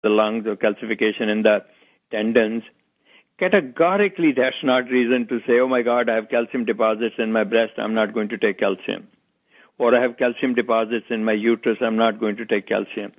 the lungs or calcification in the tendons, categorically that's not reason to say, oh my God, I have calcium deposits in my breast, I'm not going to take calcium. Or I have calcium deposits in my uterus, I'm not going to take calcium.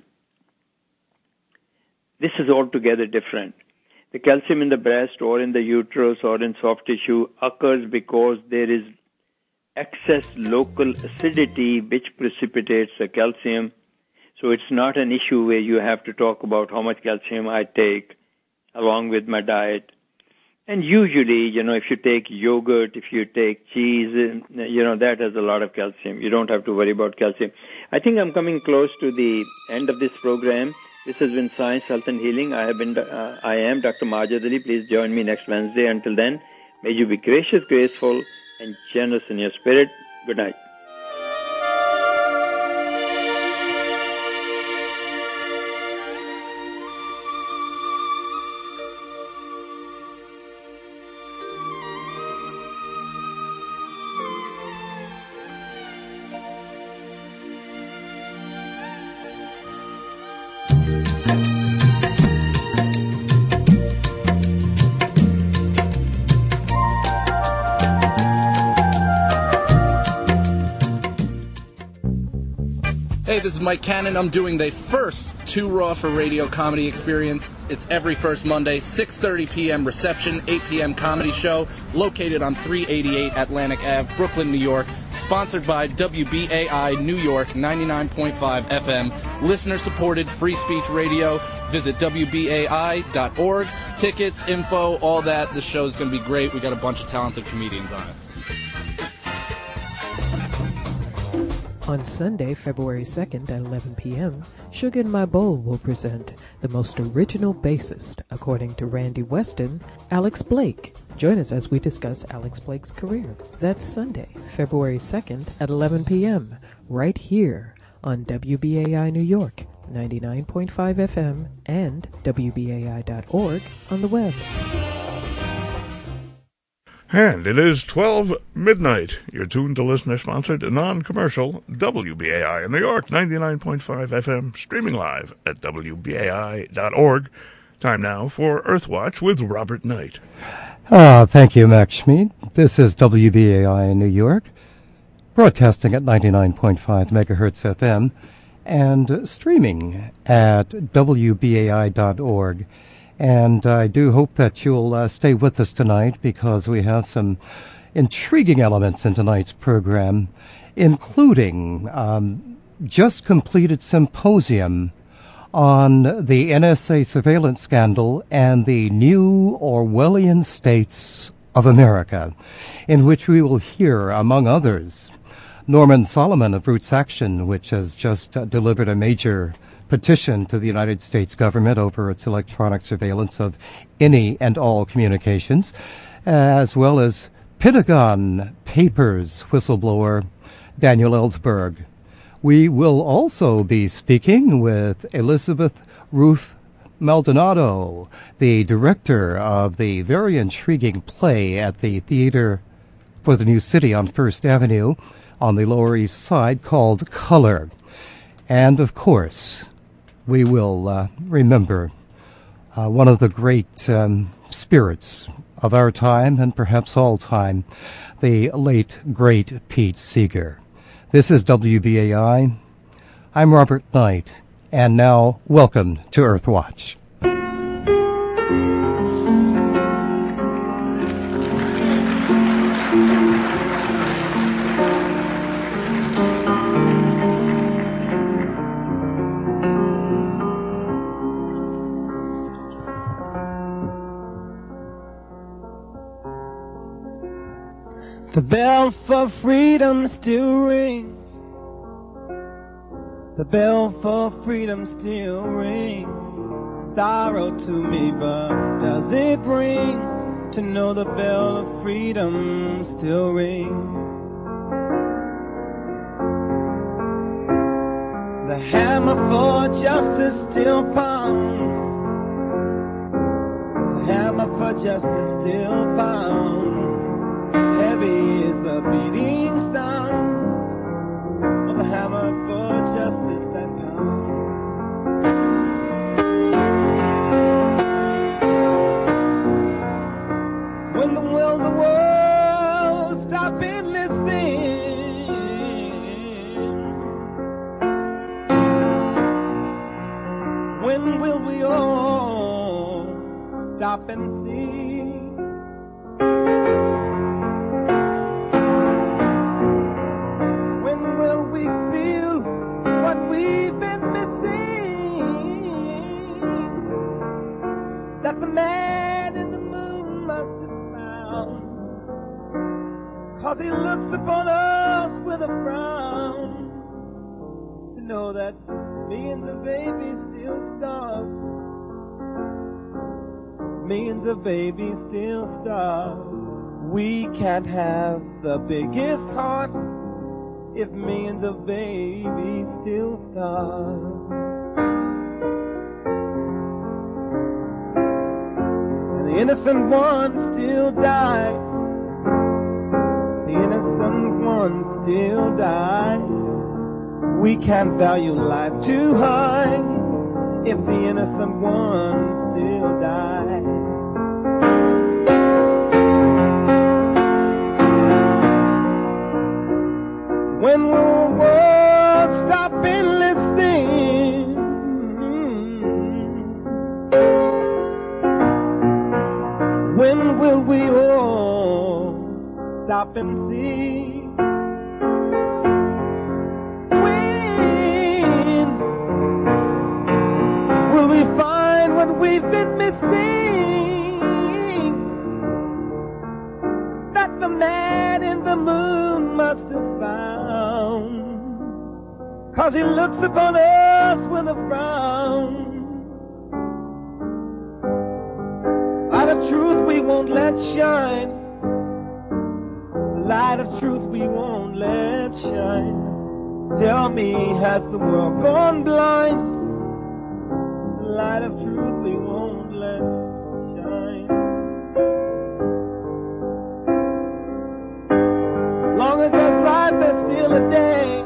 This is altogether different. The calcium in the breast or in the uterus or in soft tissue occurs because there is excess local acidity which precipitates the calcium. So it's not an issue where you have to talk about how much calcium I take along with my diet. And usually, if you take yogurt, if you take cheese, that has a lot of calcium. You don't have to worry about calcium. I think I'm coming close to the end of this program. This has been Science, Health and Healing. I am Dr. Majid Ali. Please join me next Wednesday. Until then, may you be gracious, graceful, and generous in your spirit. Good night. This is Mike Cannon. I'm doing the first Too Raw for Radio comedy experience. It's every first Monday, 6:30 p.m. reception, 8 p.m. comedy show, located on 388 Atlantic Ave, Brooklyn, New York. Sponsored by WBAI New York 99.5 FM. Listener-supported free speech radio. Visit WBAI.org. Tickets, info, all that. The show's going to be great. We got a bunch of talented comedians on it. On Sunday, February 2nd at 11 p.m., Sugar in My Bowl will present the most original bassist, according to Randy Weston, Alex Blake. Join us as we discuss Alex Blake's career. That's Sunday, February 2nd at 11 p.m., right here on WBAI New York, 99.5 FM, and WBAI.org on the web. And it is 12 midnight. You're tuned to listener-sponsored, non-commercial WBAI in New York, 99.5 FM, streaming live at WBAI.org. Time now for Earthwatch with Robert Knight. Thank you, Max Schmid. This is WBAI in New York, broadcasting at 99.5 megahertz FM and streaming at WBAI.org. And I do hope that you'll stay with us tonight because we have some intriguing elements in tonight's program, including just completed symposium on the NSA surveillance scandal and the new Orwellian states of America, in which we will hear, among others, Norman Solomon of Roots Action, which has just delivered a major petition to the United States government over its electronic surveillance of any and all communications, as well as Pentagon Papers whistleblower Daniel Ellsberg. We will also be speaking with Elizabeth Ruth Maldonado, the director of the very intriguing play at the Theater for the New City on First Avenue on the Lower East Side called Color. And, of course, we will remember one of the great spirits of our time and perhaps all time, the late, great Pete Seeger. This is WBAI. I'm Robert Knight, and now welcome to Earthwatch. The bell for freedom still rings. The bell for freedom still rings. Sorrow to me, but does it bring to know the bell of freedom still rings? The hammer for justice still pounds. The hammer for justice still pounds. Heavy is the beating sound of the hammer for justice that pounds. When will we all stop and see? When will we feel what we've been missing? That the man in the moon must have found, 'cause he looks upon us with a frown, to know that millions of babies still starve. Millions of babies still starve. We can't have the biggest heart if millions of babies still starve. And the innocent ones still die. The innocent ones still die. We can't value life too high if the innocent ones still die. When will the world stop enlisting? When will we all stop and see? What we've been missing, that the man in the moon must have found, 'cause he looks upon us with a frown. Light of truth we won't let shine, the light of truth we won't let shine. Tell me, has the world gone blind? Light of truth we won't let shine. Long as there's life, there's still a day.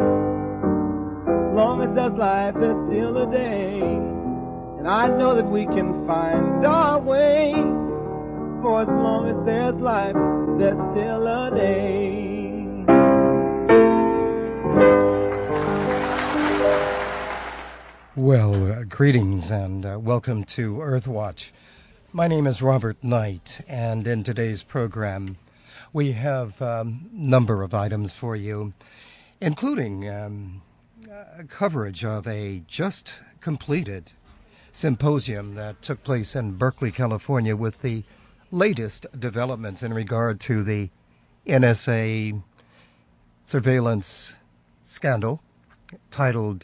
Long as there's life, there's still a day. And I know that we can find our way. For as long as there's life, there's still a day. Well, greetings and welcome to Earthwatch. My name is Robert Knight, and in today's program we have a number of items for you, including coverage of a just completed symposium that took place in Berkeley, California, with the latest developments in regard to the NSA surveillance scandal, titled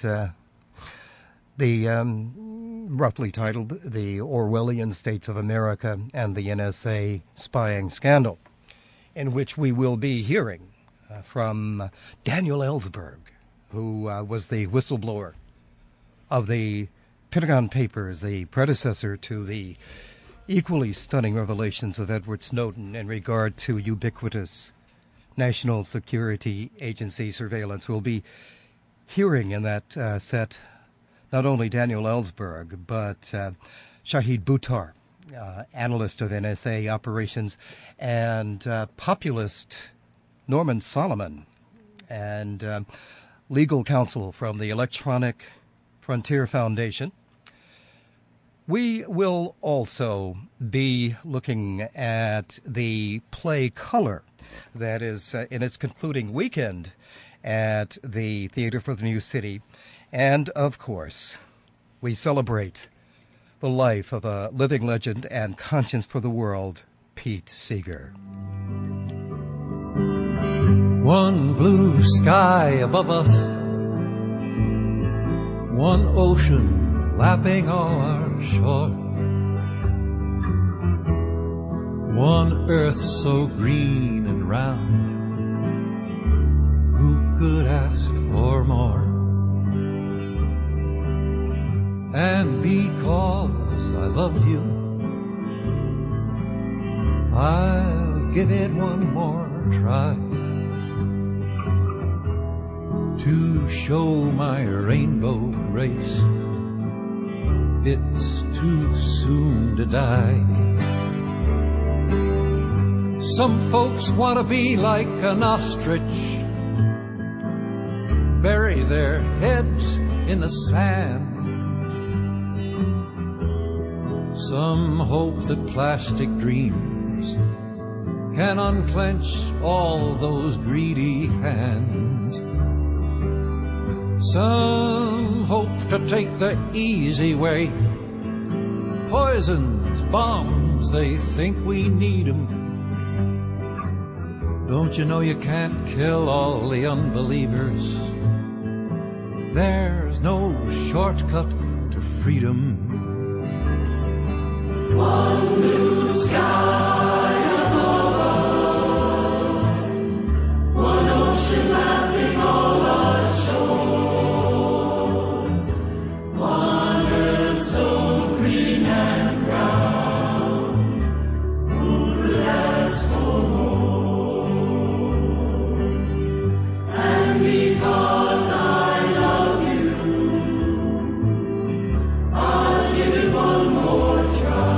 roughly titled The Orwellian States of America and the NSA Spying Scandal, in which we will be hearing from Daniel Ellsberg, who was the whistleblower of the Pentagon Papers, the predecessor to the equally stunning revelations of Edward Snowden in regard to ubiquitous National Security Agency surveillance. We'll be hearing in that set not only Daniel Ellsberg, but Shahid Buttar, analyst of NSA operations, and populist Norman Solomon, and legal counsel from the Electronic Frontier Foundation. We will also be looking at the play Color that is in its concluding weekend at the Theater for the New City. And, of course, we celebrate the life of a living legend and conscience for the world, Pete Seeger. One blue sky above us, one ocean lapping our shore, one earth so green and round, who could ask for more? And because I love you, I'll give it one more try to show my rainbow race it's too soon to die. Some folks want to be like an ostrich, bury their heads in the sand, Some hope that plastic dreams can unclench all those greedy hands. Some hope to take the easy way. Poisons, bombs, they think we need 'em. Don't you know you can't kill all the unbelievers? There's no shortcut to freedom. One blue sky above us, one ocean lapping all our shores, one earth so green and brown, who could ask for more? And because I love you, I'll give it one more try.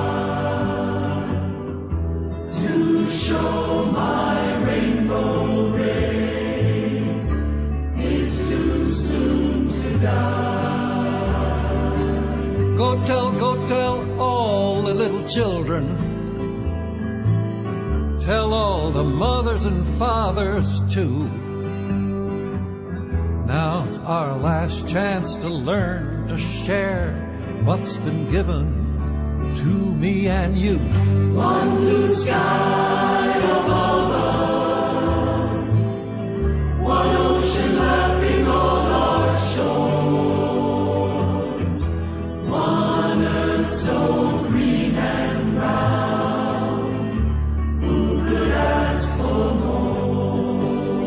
Show my rainbow rays, it's too soon to die. Go tell all the little children. Tell all the mothers and fathers too. Now's our last chance to learn to share what's been given to me and you. One blue sky above us, one ocean lapping all our shores, one earth so green and brown, who could ask for more?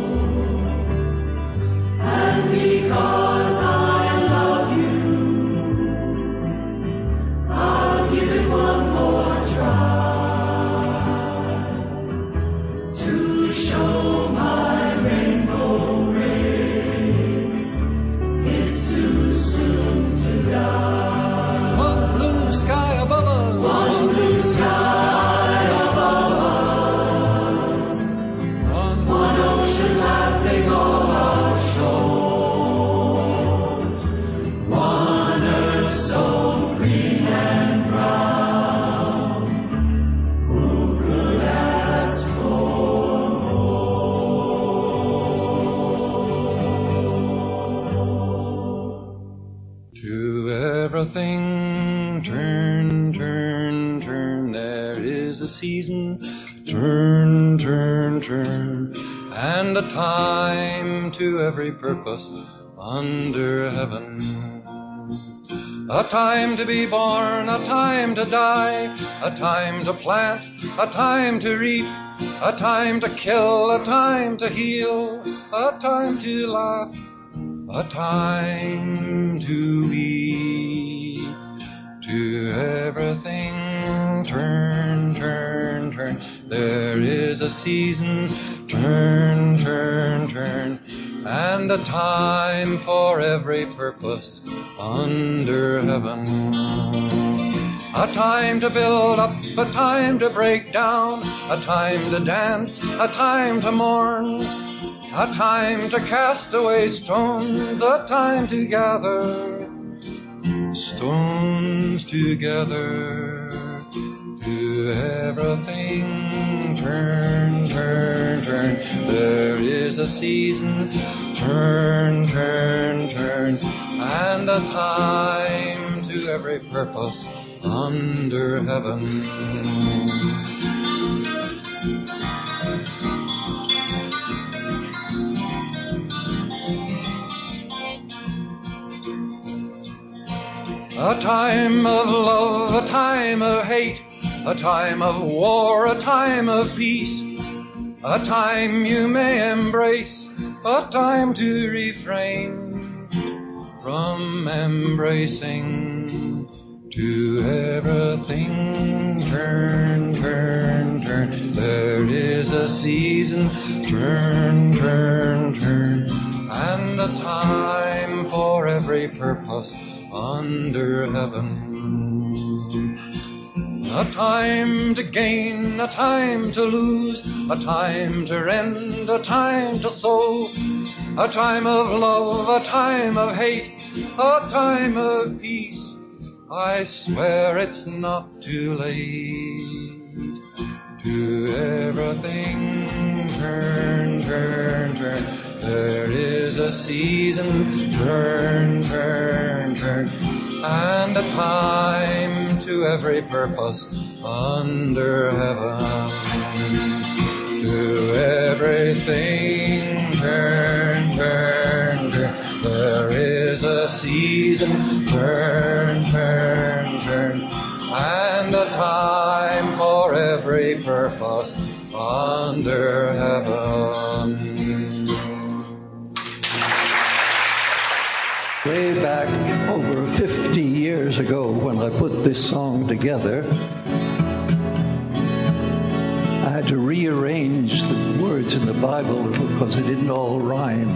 And because I love you, I'll give it one more try. To show my rainbow rays, it's too soon to die. One blue sky above us, one blue sky above us, one ocean lapping all our shores, one earth so green and brown, who could ask for? Everything turn, turn, turn. There is a season, turn, turn, turn, and a time to every purpose under heaven. A time to be born, a time to die, a time to plant, a time to reap, a time to kill, a time to heal, a time to laugh, a time to be. To everything turn, turn, turn. There is a season, turn, turn, turn, and a time for every purpose under heaven. A time to build up, a time to break down, a time to dance, a time to mourn, a time to cast away stones, a time to gather stones together. To everything turn, turn, turn. There is a season, turn, turn, turn, and a time to every purpose under heaven. A time of love, a time of hate, a time of war, a time of peace, a time you may embrace, a time to refrain from embracing. To everything turn, turn, turn. There is a season, turn, turn, turn, and a time for every purpose under heaven. A time to gain, a time to lose, a time to rend, a time to sow, a time of love, a time of hate, a time of peace, I swear it's not too late. To everything turn, turn, turn. There is a season, turn, turn, turn. And a time to every purpose under heaven. To everything turn, turn, turn. There is a season, turn, turn, turn. And a time for every purpose under heaven. Way back over 50 years ago when I put this song together, I had to rearrange the words in the Bible because they didn't all rhyme.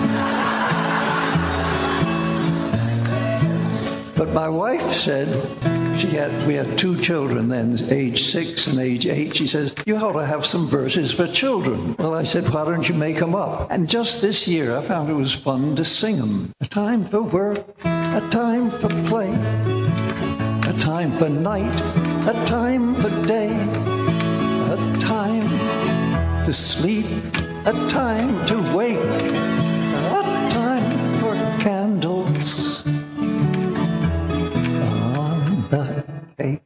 But my wife said, we had 2 children then, age 6 and age 8. She says, you ought to have some verses for children. Well, I said, why don't you make them up? And just this year, I found it was fun to sing them. A time for work, a time for play, a time for night, a time for day, a time to sleep, a time to wake, a time for candles on the cake.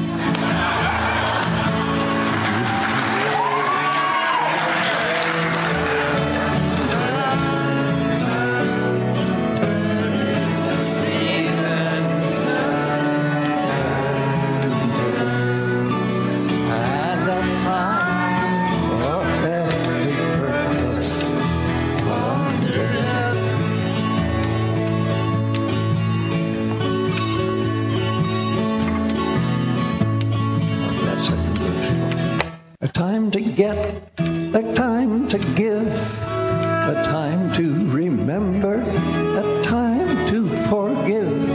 A time to get, a time to give, a time to remember, a time to forgive,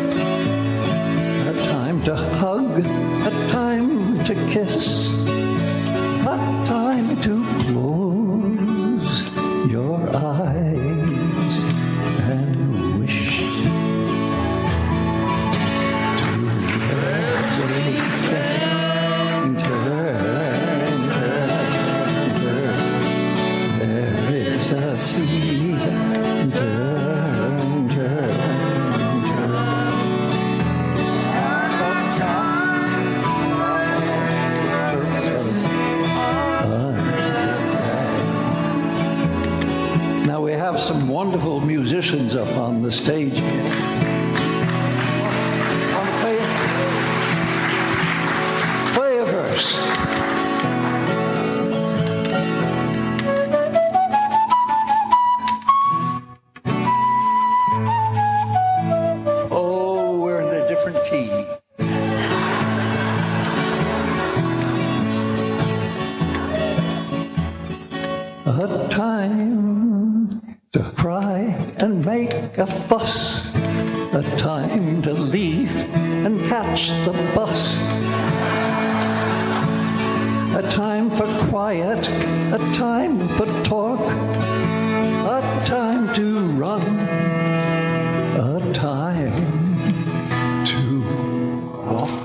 a time to hug, a time to kiss, a time to close your eyes and wish. To everything there is a season, turn, turn, turn. A time for purpose. Now we have some wonderful musicians up on the stage. Play a verse. Oh, we're in a different key. A time to cry and make a fuss, a time to leave and catch the bus, a time for quiet, a time for talk, a time to run, a time to walk.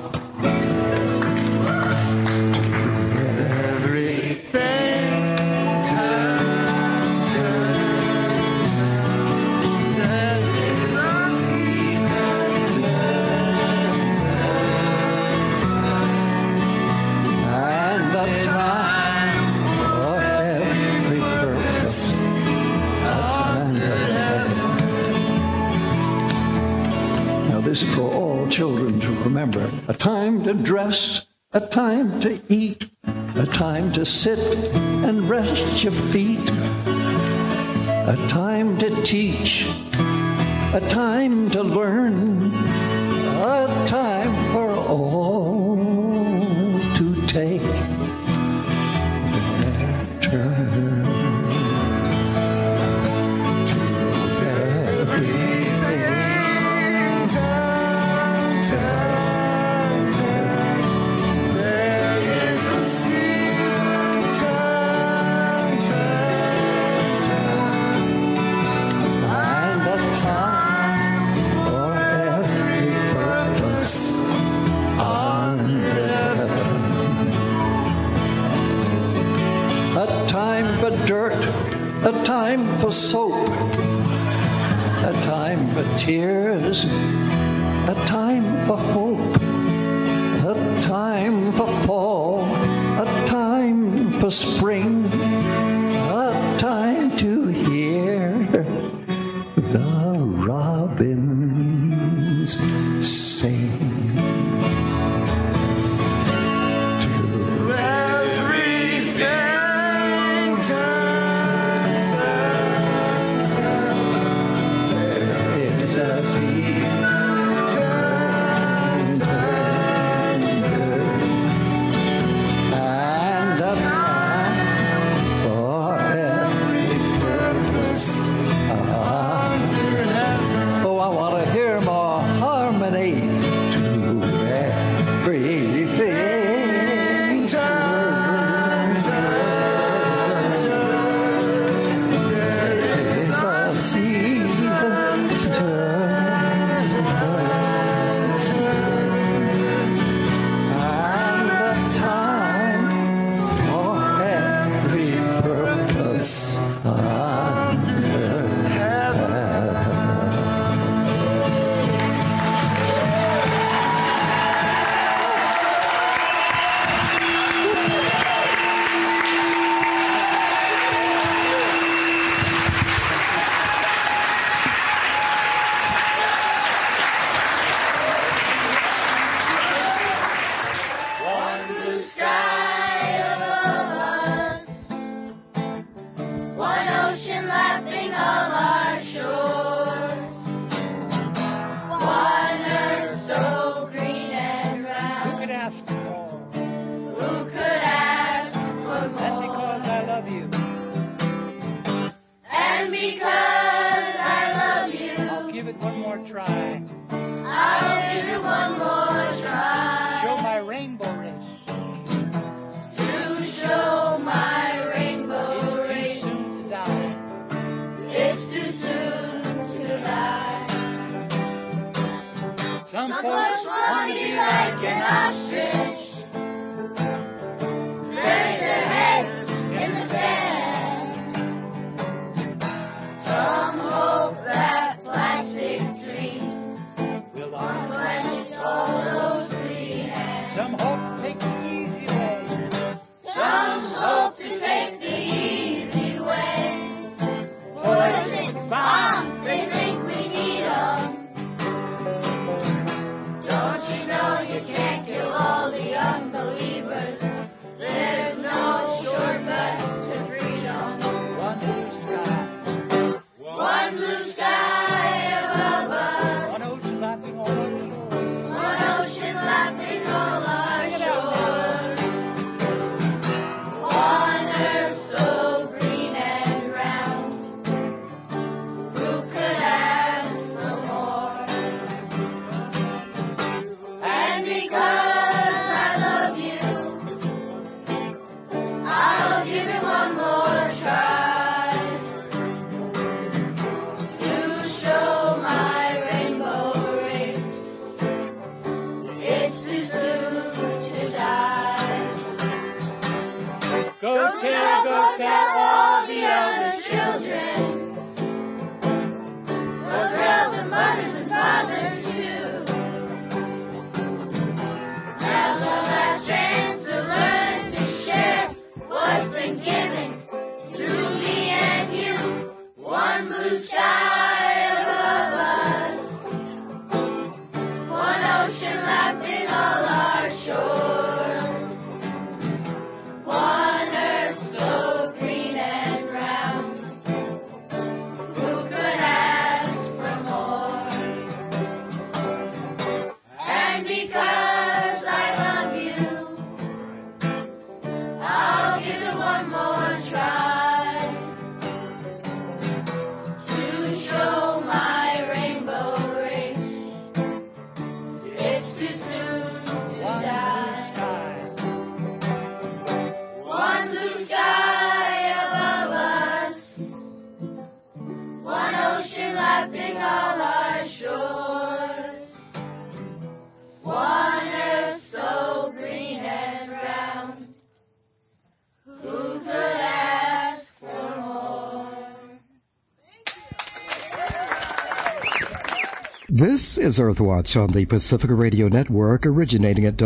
This is for all children to remember. A time to dress, a time to eat, a time to sit and rest your feet, a time to teach, a time to learn, a time for all to take their turn. dirt, a time for soap, a time for tears, a time for hope, a time for fall, a time for spring, a time to hear the robins sing. Because This is Earthwatch on the Pacifica Radio Network, originating at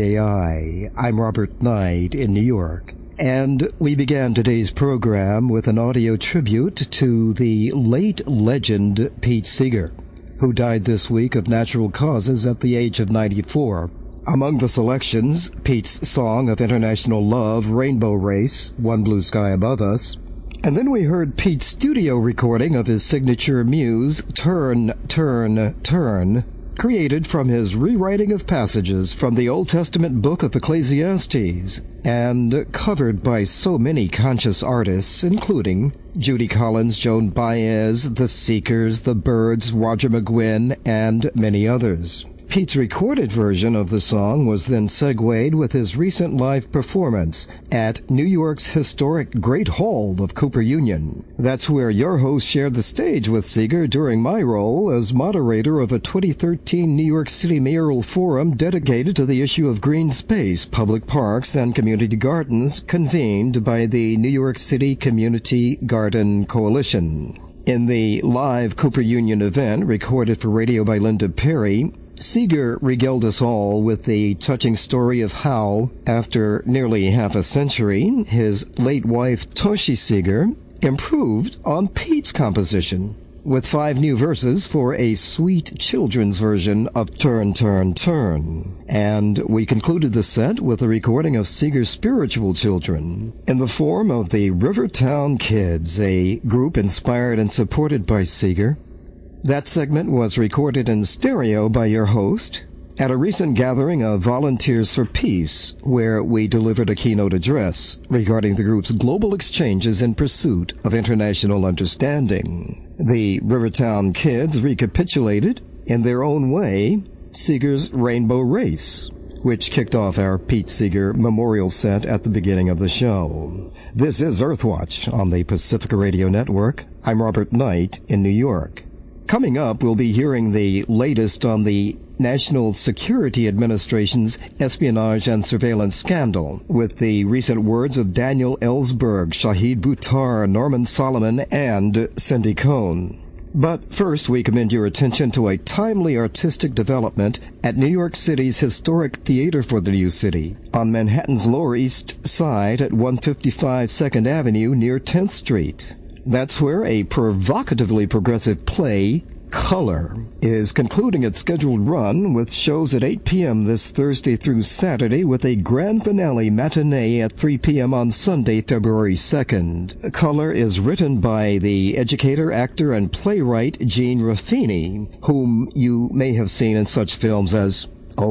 WBAI. I'm Robert Knight in New York. And we began today's program with an audio tribute to the late legend Pete Seeger, who died this week of natural causes at the age of 94. Among the selections, Pete's song of international love, Rainbow Race, One Blue Sky Above Us. And then we heard Pete's studio recording of his signature muse, Turn, Turn, Turn, created from his rewriting of passages from the Old Testament book of Ecclesiastes, and covered by so many conscious artists, including Judy Collins, Joan Baez, The Seekers, The Byrds, Roger McGuinn, and many others. Pete's recorded version of the song was then segued with his recent live performance at New York's historic Great Hall of Cooper Union. That's where your host shared the stage with Seeger during my role as moderator of a 2013 New York City mayoral forum dedicated to the issue of green space, public parks, and community gardens, convened by the New York City Community Garden Coalition. In the live Cooper Union event, recorded for radio by Linda Perry, Seeger regaled us all with the touching story of how, after nearly half a century, his late wife Toshi Seeger improved on Pete's composition with 5 new verses for a sweet children's version of Turn, Turn, Turn. And we concluded the set with a recording of Seeger's spiritual children in the form of the Rivertown Kids, a group inspired and supported by Seeger. That segment was recorded in stereo by your host at a recent gathering of Volunteers for Peace, where we delivered a keynote address regarding the group's global exchanges in pursuit of international understanding. The Rivertown Kids recapitulated, in their own way, Seeger's Rainbow Race, which kicked off our Pete Seeger memorial set at the beginning of the show. This is Earthwatch on the Pacifica Radio Network. I'm Robert Knight in New York. Coming up, we'll be hearing the latest on the National Security Administration's espionage and surveillance scandal, with the recent words of Daniel Ellsberg, Shahid Buttar, Norman Solomon, and Cindy Cohn. But first, we commend your attention to a timely artistic development at New York City's historic Theater for the New City, on Manhattan's Lower East Side at 155 2nd Avenue near 10th Street. That's where a provocatively progressive play, Color, is concluding its scheduled run with shows at 8 p.m. this Thursday through Saturday, with a grand finale matinee at 3 p.m. on Sunday, February 2nd. Color is written by the educator, actor, and playwright Gene Ruffini, whom you may have seen in such films as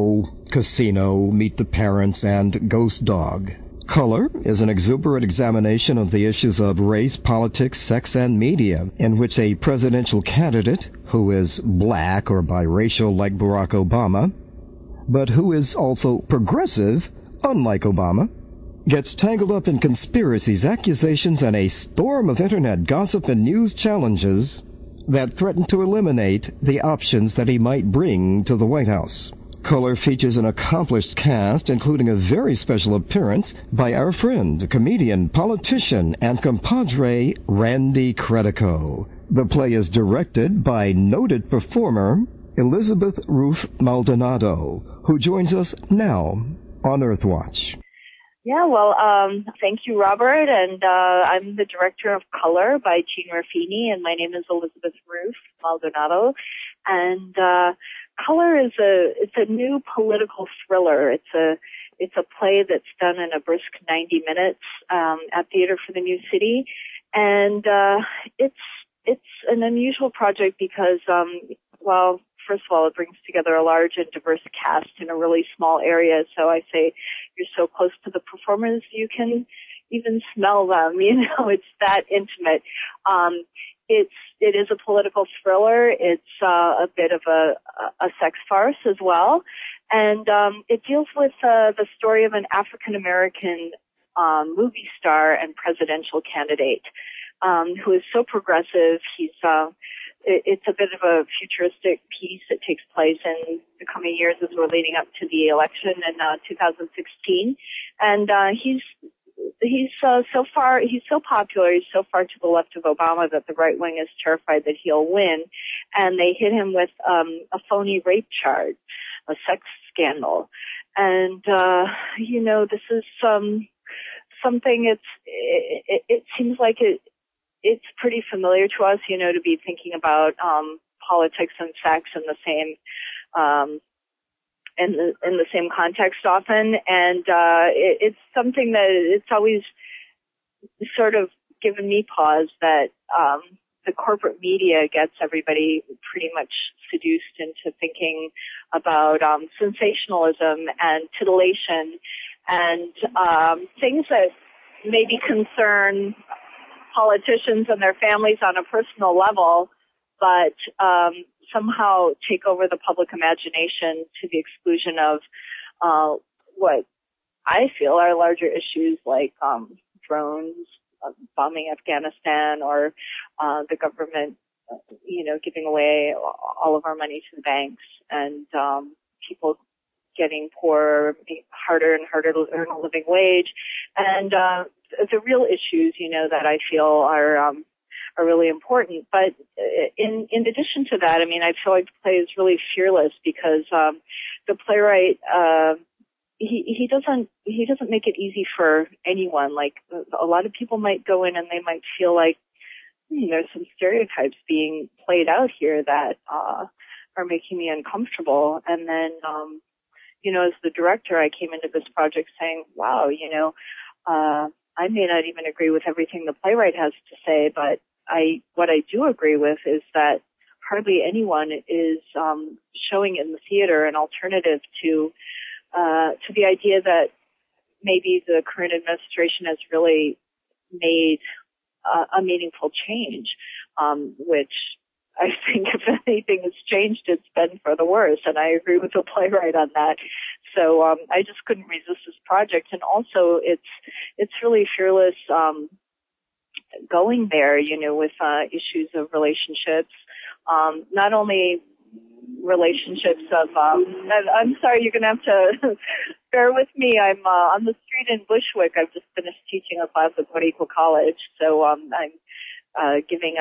Casino, Meet the Parents, and Ghost Dog. Color is an exuberant examination of the issues of race, politics, sex, and media, in which a presidential candidate, who is black or biracial like Barack Obama, but who is also progressive, unlike Obama, gets tangled up in conspiracies, accusations, and a storm of internet gossip and news challenges that threaten to eliminate the options that he might bring to the White House. Color features an accomplished cast, including a very special appearance by our friend, comedian, politician, and compadre Randy Credico. The play is directed by noted performer Elizabeth Ruth Maldonado, who joins us now on Earthwatch. Yeah, well, thank you, Robert, and I'm the director of Color by Gene Ruffini, and my name is Elizabeth Ruth Maldonado, and Color is a new political thriller. It's a play that's done in a brisk 90 minutes at Theater for the New City, and it's an unusual project because well, first of all, it brings together a large and diverse cast in a really small area. So I say you're so close to the performers you can even smell them. You know, it's that intimate. It is a political thriller. It's a bit of a sex farce as well, and it deals with the story of an African American movie star and presidential candidate who is so progressive. It's a bit of a futuristic piece that takes place in the coming years as we're leading up to the election in 2016, and he's he's so popular, he's so far to the left of Obama that the right wing is terrified that he'll win, and they hit him with a phony rape charge, a sex scandal. And this is something it seems like it's pretty familiar to us, to be thinking about politics and sex in the same in the same context often, and it's something that it's always sort of given me pause that the corporate media gets everybody pretty much seduced into thinking about sensationalism and titillation and things that maybe concern politicians and their families on a personal level, but somehow take over the public imagination to the exclusion of what I feel are larger issues like drones, bombing Afghanistan, or the government, giving away all of our money to the banks, and people getting poorer, harder and harder to earn a living wage, and the real issues, that I feel are really important. But in addition to that, I feel like the play is really fearless because the playwright he doesn't make it easy for anyone. Like a lot of people might go in and they might feel like there's some stereotypes being played out here that are making me uncomfortable. And then as the director, I came into this project saying, wow, I may not even agree with everything the playwright has to say, but what I do agree with is that hardly anyone is showing in the theater an alternative to the idea that maybe the current administration has really made a meaningful change, which I think if anything has changed, it's been for the worse. And I agree with the playwright on that. So I just couldn't resist this project. And also it's really fearless going there, with issues of relationships, not only relationships of, I'm sorry, you're going to have to bear with me. I'm on the street in Bushwick. I've just finished teaching a class at Boricua College, so I'm giving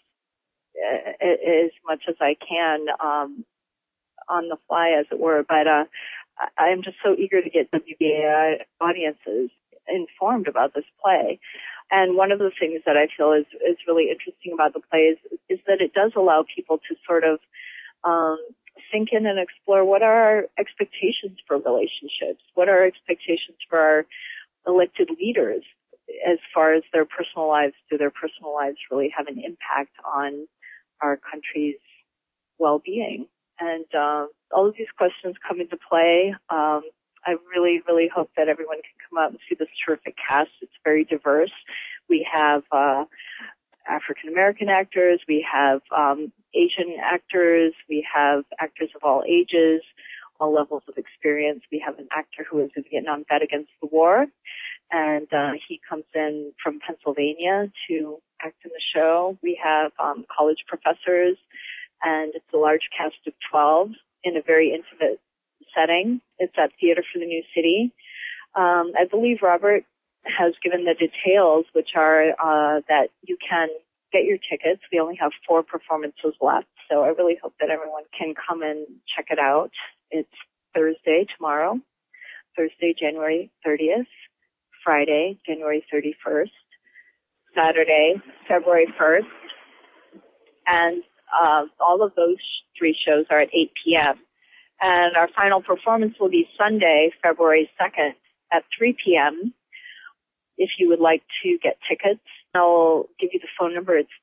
as much as I can on the fly, as it were. But I'm just so eager to get WBAI audiences informed about this play. And one of the things that I feel is really interesting about the play is that it does allow people to sort of sink in and explore what are our expectations for relationships, what are our expectations for our elected leaders as far as their personal lives. Do their personal lives really have an impact on our country's well-being? And all of these questions come into play. I really, really hope that everyone can come out and see this terrific cast. It's very diverse. We have African-American actors. We have Asian actors. We have actors of all ages, all levels of experience. We have an actor who is a Vietnam vet against the war, and he comes in from Pennsylvania to act in the show. We have college professors, and it's a large cast of 12 in a very intimate setting. It's at Theater for the New City. I believe Robert has given the details, which are that you can get your tickets. We only have 4 performances left, so I really hope that everyone can come and check it out. It's Thursday, tomorrow, Thursday, January 30th, Friday, January 31st, Saturday, February 1st, and all of those 3 shows are at 8 p.m. And our final performance will be Sunday, February 2nd at 3 p.m. If you would like to get tickets, I'll give you the phone number. It's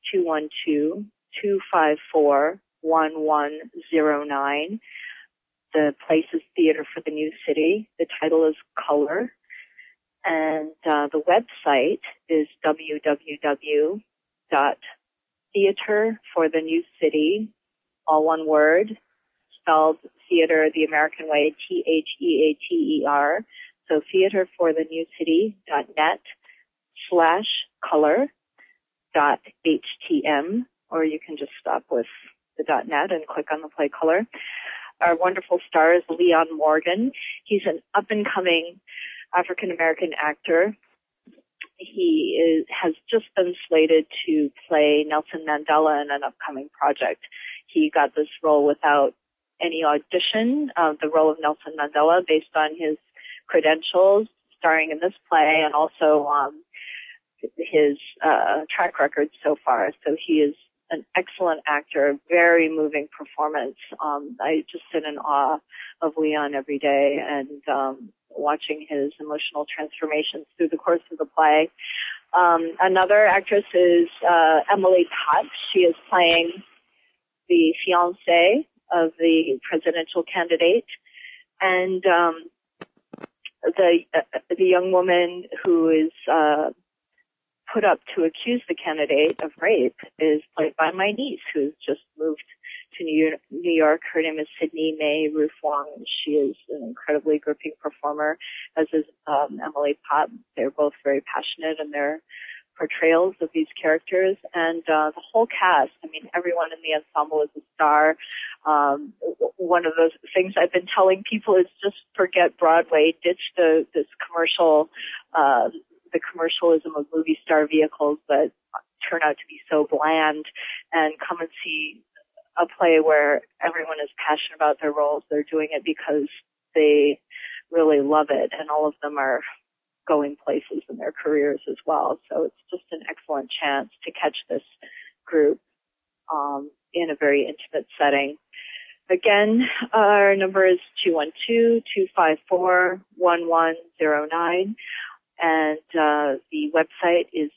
212-254-1109. The place is Theater for the New City. The title is Color. And the website is www.theaterforthenewcity, all one word, spelled theater the American way, THEATER. So theaterforthenewcity.net/color.htm, or you can just stop with the .net and click on the play Color. Our wonderful star is Leon Morgan. He's an up-and-coming African-American actor. has just been slated to play Nelson Mandela in an upcoming project. He got this role without any audition, the role of Nelson Mandela, based on his credentials starring in this play and also his track record so far. So he is an excellent actor, very moving performance. I just sit in awe of Leon every day and watching his emotional transformations through the course of the play. Another actress is Emily Pott. She is playing the fiancée of the presidential candidate, and the young woman who is put up to accuse the candidate of rape is played by my niece, who's just moved to New York. Her name is Sydney Mae Ruth Wong. She is an incredibly gripping performer, as is Emily Pott. They're both very passionate in their portrayals of these characters, and the whole cast. I mean, everyone in the ensemble is a star. One of those things I've been telling people is just forget Broadway, ditch this commercial, the commercialism of movie star vehicles that turn out to be so bland, and come and see a play where everyone is passionate about their roles. They're doing it because they really love it, and all of them are going places in their careers as well. So it's just an excellent chance to catch this group in a very intimate setting. Again, our number is 212-254-1109, and the website is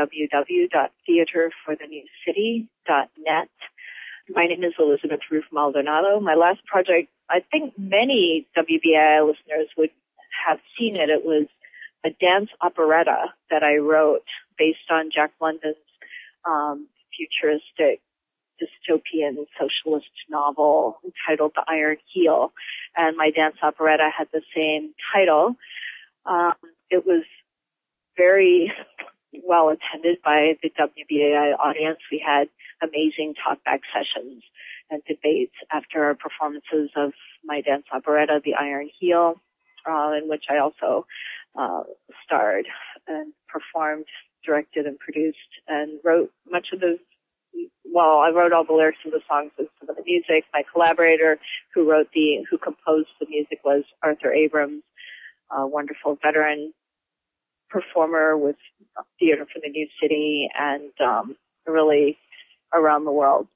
www.theaterforthenewcity.net. My name is Elizabeth Ruth Maldonado. My last project, I think many WBAI listeners would have seen it. It was a dance operetta that I wrote based on Jack London's futuristic dystopian socialist novel entitled The Iron Heel. And my dance operetta had the same title. It was very well attended by the WBAI audience. We had amazing talkback sessions and debates after our performances of my dance operetta, The Iron Heel, in which I also starred and performed, directed and produced, and wrote much of the, well, I wrote all the lyrics of the songs and some of the music. My collaborator who composed the music was Arthur Abrams, a wonderful veteran performer with Theater for the New City and really around the world.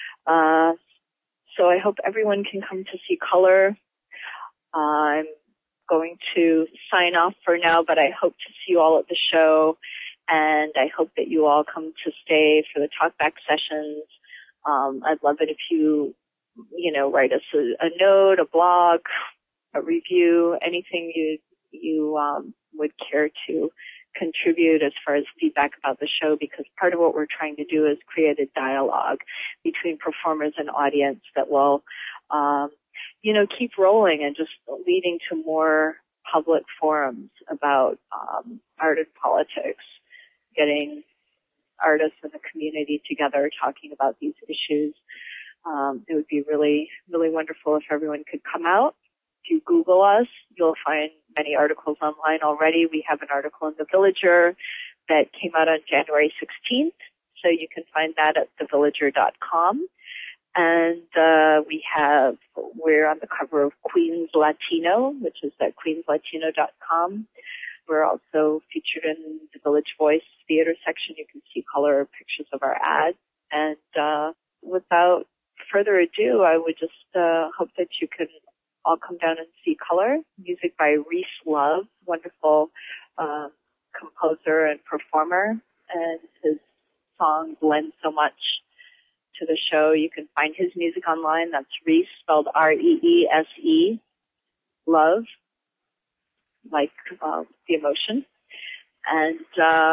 So I hope everyone can come to see Color. I'm going to sign off for now, but I hope to see you all at the show, and I hope that you all come to stay for the talkback sessions. I'd love it if you write us a note, a blog, a review, anything you would care to contribute as far as feedback about the show, because part of what we're trying to do is create a dialogue between performers and audience that will keep rolling and just leading to more public forums about art and politics, getting artists in the community together talking about these issues. It would be really, really wonderful if everyone could come out. If you Google us, you'll find many articles online already. We have an article in The Villager that came out on January 16th, so you can find that at thevillager.com. And we're on the cover of Queens Latino, which is at queenslatino.com. We're also featured in the Village Voice theater section. You can see color pictures of our ads. And without further ado, I would just hope that you can all come down and see Color, music by Reese Love, wonderful composer and performer, and his songs lend so much to the show. You can find his music online. That's Reese, spelled R-E-E-S-E, Love, like the emotion. And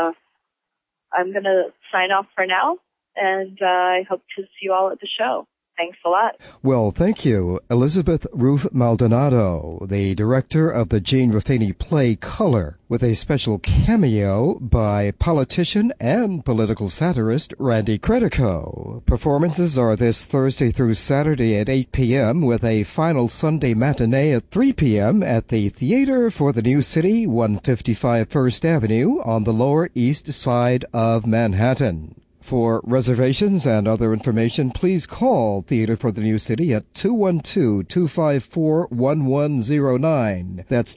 I'm going to sign off for now, and I hope to see you all at the show. Thanks a lot. Well, thank you, Elizabeth Ruth Maldonado, the director of the Gene Ruffini play Color, with a special cameo by politician and political satirist Randy Credico. Performances are this Thursday through Saturday at 8 p.m. with a final Sunday matinee at 3 p.m. at the Theater for the New City, 155 First Avenue on the Lower East Side of Manhattan. For reservations and other information, please call Theater for the New City at 212-254-1109. That's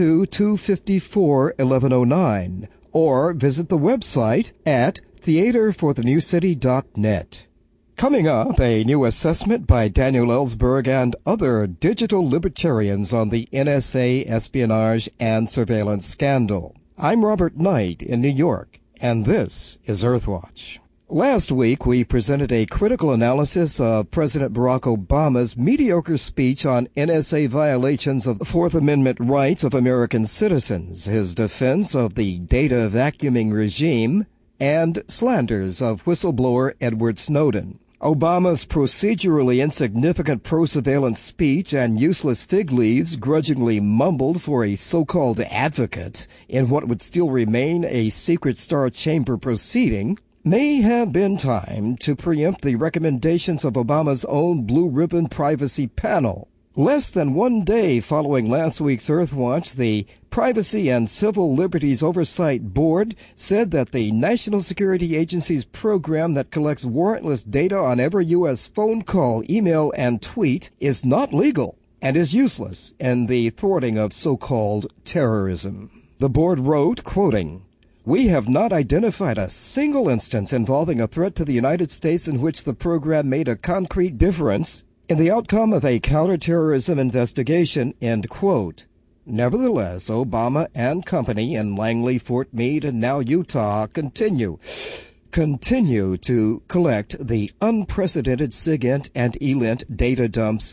212-254-1109. Or visit the website at theaterforthenewcity.net. Coming up, a new assessment by Daniel Ellsberg and other digital libertarians on the NSA espionage and surveillance scandal. I'm Robert Knight in New York, and this is Earthwatch. Last week, we presented a critical analysis of President Barack Obama's mediocre speech on NSA violations of the Fourth Amendment rights of American citizens, his defense of the data vacuuming regime, and slanders of whistleblower Edward Snowden. Obama's procedurally insignificant pro-surveillance speech and useless fig leaves grudgingly mumbled for a so-called advocate in what would still remain a secret Star Chamber proceeding may have been time to preempt the recommendations of Obama's own Blue Ribbon Privacy Panel. Less than one day following last week's Earthwatch, the Privacy and Civil Liberties Oversight Board said that the National Security Agency's program that collects warrantless data on every U.S. phone call, email, and tweet is not legal and is useless in the thwarting of so-called terrorism. The board wrote, quoting, "We have not identified a single instance involving a threat to the United States in which the program made a concrete difference in the outcome of a counterterrorism investigation," end quote. Nevertheless, Obama and company in Langley, Fort Meade, and now Utah continue to collect the unprecedented SIGINT and ELINT data dumps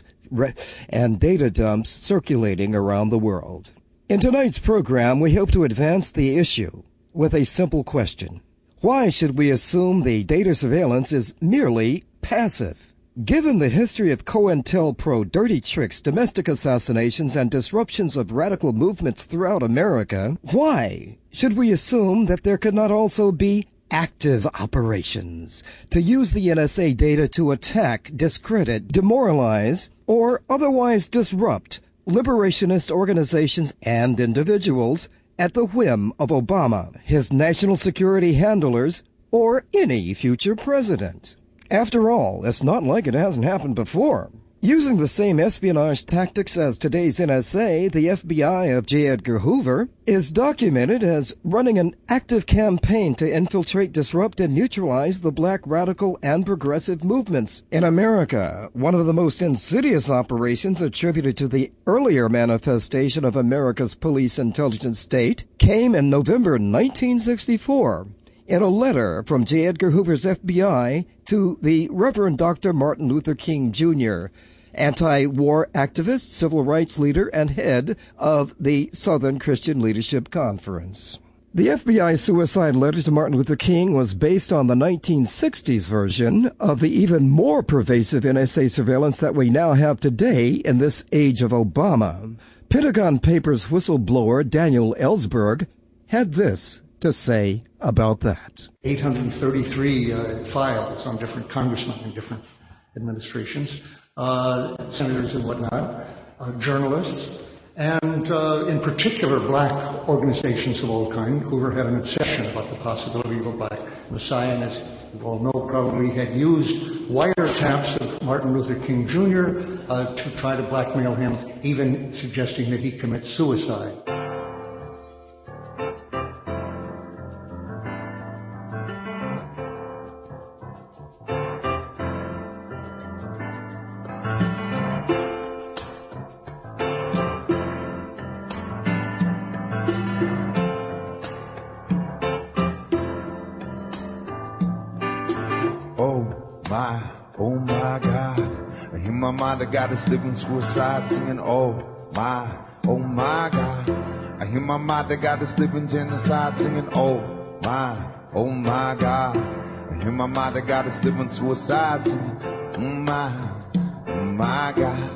circulating around the world. In tonight's program, we hope to advance the issue with a simple question. Why should we assume the data surveillance is merely passive? Given the history of COINTELPRO dirty tricks, domestic assassinations, and disruptions of radical movements throughout America, why should we assume that there could not also be active operations to use the NSA data to attack, discredit, demoralize, or otherwise disrupt liberationist organizations and individuals at the whim of Obama, his national security handlers, or any future president? After all, it's not like it hasn't happened before. Using the same espionage tactics as today's NSA, the FBI of J. Edgar Hoover is documented as running an active campaign to infiltrate, disrupt, and neutralize the black radical and progressive movements in America. One of the most insidious operations attributed to the earlier manifestation of America's police intelligence state came in November 1964. In a letter from J. Edgar Hoover's FBI to the Reverend Dr. Martin Luther King Jr., anti-war activist, civil rights leader, and head of the Southern Christian Leadership Conference. The FBI suicide letter to Martin Luther King was based on the 1960s version of the even more pervasive NSA surveillance that we now have today in this age of Obama. Pentagon Papers whistleblower Daniel Ellsberg had this to say about that. 833 files on different congressmen in different administrations, senators and whatnot, journalists, and in particular black organizations of all kinds. Hoover had an obsession about the possibility of a black messiah, and as you all know, probably had used wiretaps of Martin Luther King Jr. To try to blackmail him, even suggesting that he commit suicide. Oh my God, I hear my mind, I got a slipping suicide singing, oh my God. I hear my mind, I got a slipping genocide singing, oh my God. I hear my mother got us living suicide singing, oh my God.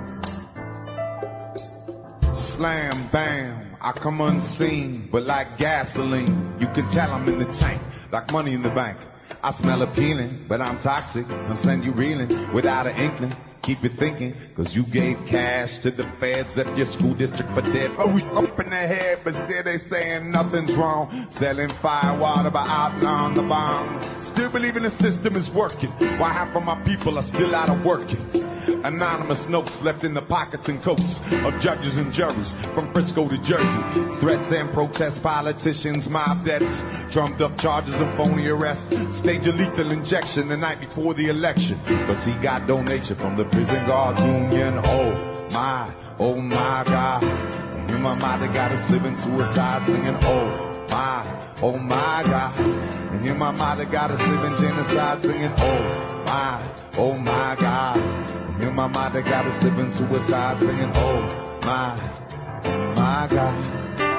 Slam, bam, I come unseen, but like gasoline, you can tell I'm in the tank, like money in the bank. I smell appealing, but I'm toxic. I'll send you reeling without an inkling. Keep it thinking, cause you gave cash to the feds at your school district for dead. Oh, we up in their head, but still they saying nothing's wrong. Selling fire water by outlawing the bomb. Still believing the system is working, while half of my people are still out of working. Anonymous notes left in the pockets and coats of judges and juries from Frisco to Jersey. Threats and protests, politicians, mob debts, trumped up charges and phony arrests. Stage a lethal injection the night before the election, cause he got donation from the prison guards union. Oh my God. I hear my mother got us living suicide singing, oh my God. I hear my mother got us living genocide singing, oh my God. I hear my mother got us living suicide singing, oh my God.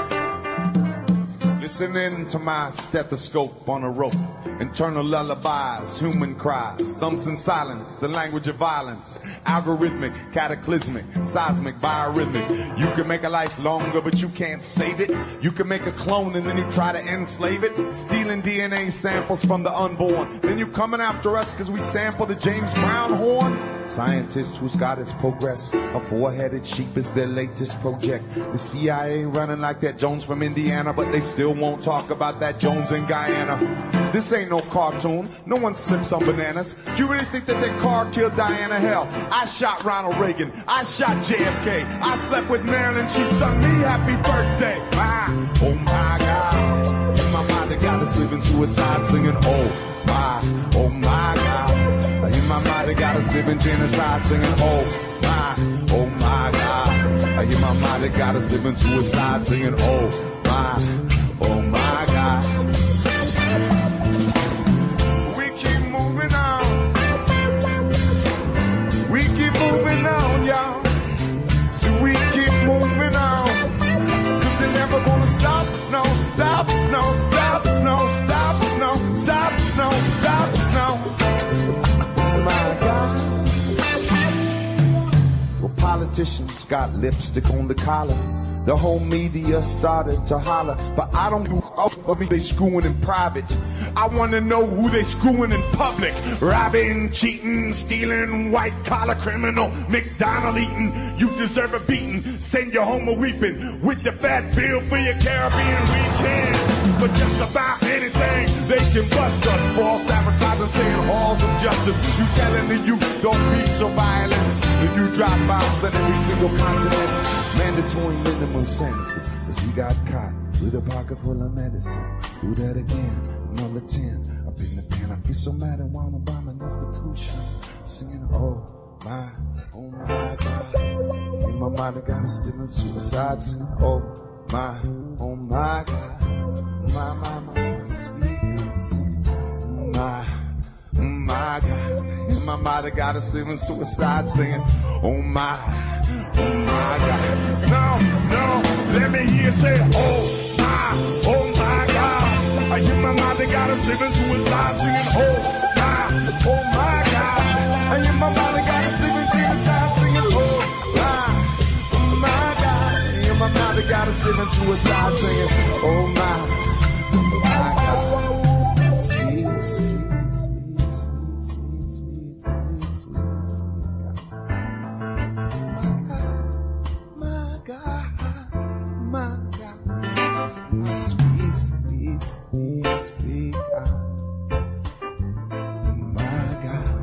Listening to my stethoscope on a rope, internal lullabies, human cries, thumps in silence, the language of violence, algorithmic, cataclysmic, seismic, biorhythmic. You can make a life longer, but you can't save it. You can make a clone and then you try to enslave it, stealing DNA samples from the unborn. Then you coming after us because we sampled the James Brown horn. Scientist whose God is progress, a four-headed sheep is their latest project. The CIA running like that Jones from Indiana, but they still won't talk about that Jones in Guyana. This ain't no cartoon, no one slips on bananas. Do you really think that that car killed Diana? Hell, I shot Ronald Reagan, I shot JFK, I slept with Marilyn, she sung me happy birthday. Oh my God, and my mother got us living suicide singing, oh my God. I hear my mother got us living genocide singing, oh my God. I hear my mother got us living suicide singing, oh my God. We keep moving on. We keep moving on, y'all. So we keep moving on. Cause they're never gonna stop us, no. Stop us, no. Stop us, no. Stop us, no. Stop us, no. Stop us, no. Oh my God. Well, politicians got lipstick on the collar. The whole media started to holler, but I don't do of me they screwing in private. I wanna know who they screwing in public. Robbing, cheating, stealing, white collar criminal, McDonald eating. You deserve a beating. Send your home a weeping with the fat bill for your Caribbean weekend. For just about anything, they can bust us. False advertising saying halls of justice. You telling the youth don't be so violent. And you drop bombs on every single continent. Mandatory minimum sentence, cause he got caught with a pocket full of medicine. Do that again, another 10 up in the pen. I feel so mad and wanna bomb an institution. Singing, oh my God. In my mind I got a still in suicide singing, oh my God. My sweet my God. In my mind I got a still in suicide singing, oh my God. No, let me hear you say, oh my God. I hear my mouth, they got us living suicide singing, oh my God. I hear my mouth, they got us living genocide singing, oh my God. I hear my mouth, they got us living suicide singing, oh my God. Sweet, sweet, sweet, sweet, sweet, sweet, sweet, sweet, sweet God. My God, sweet, sweet, sweet, sweet God. My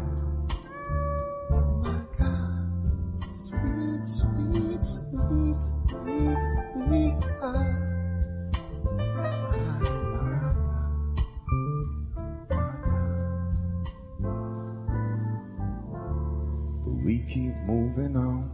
God, sweet, sweet, sweet, sweet, sweet God. We keep moving on.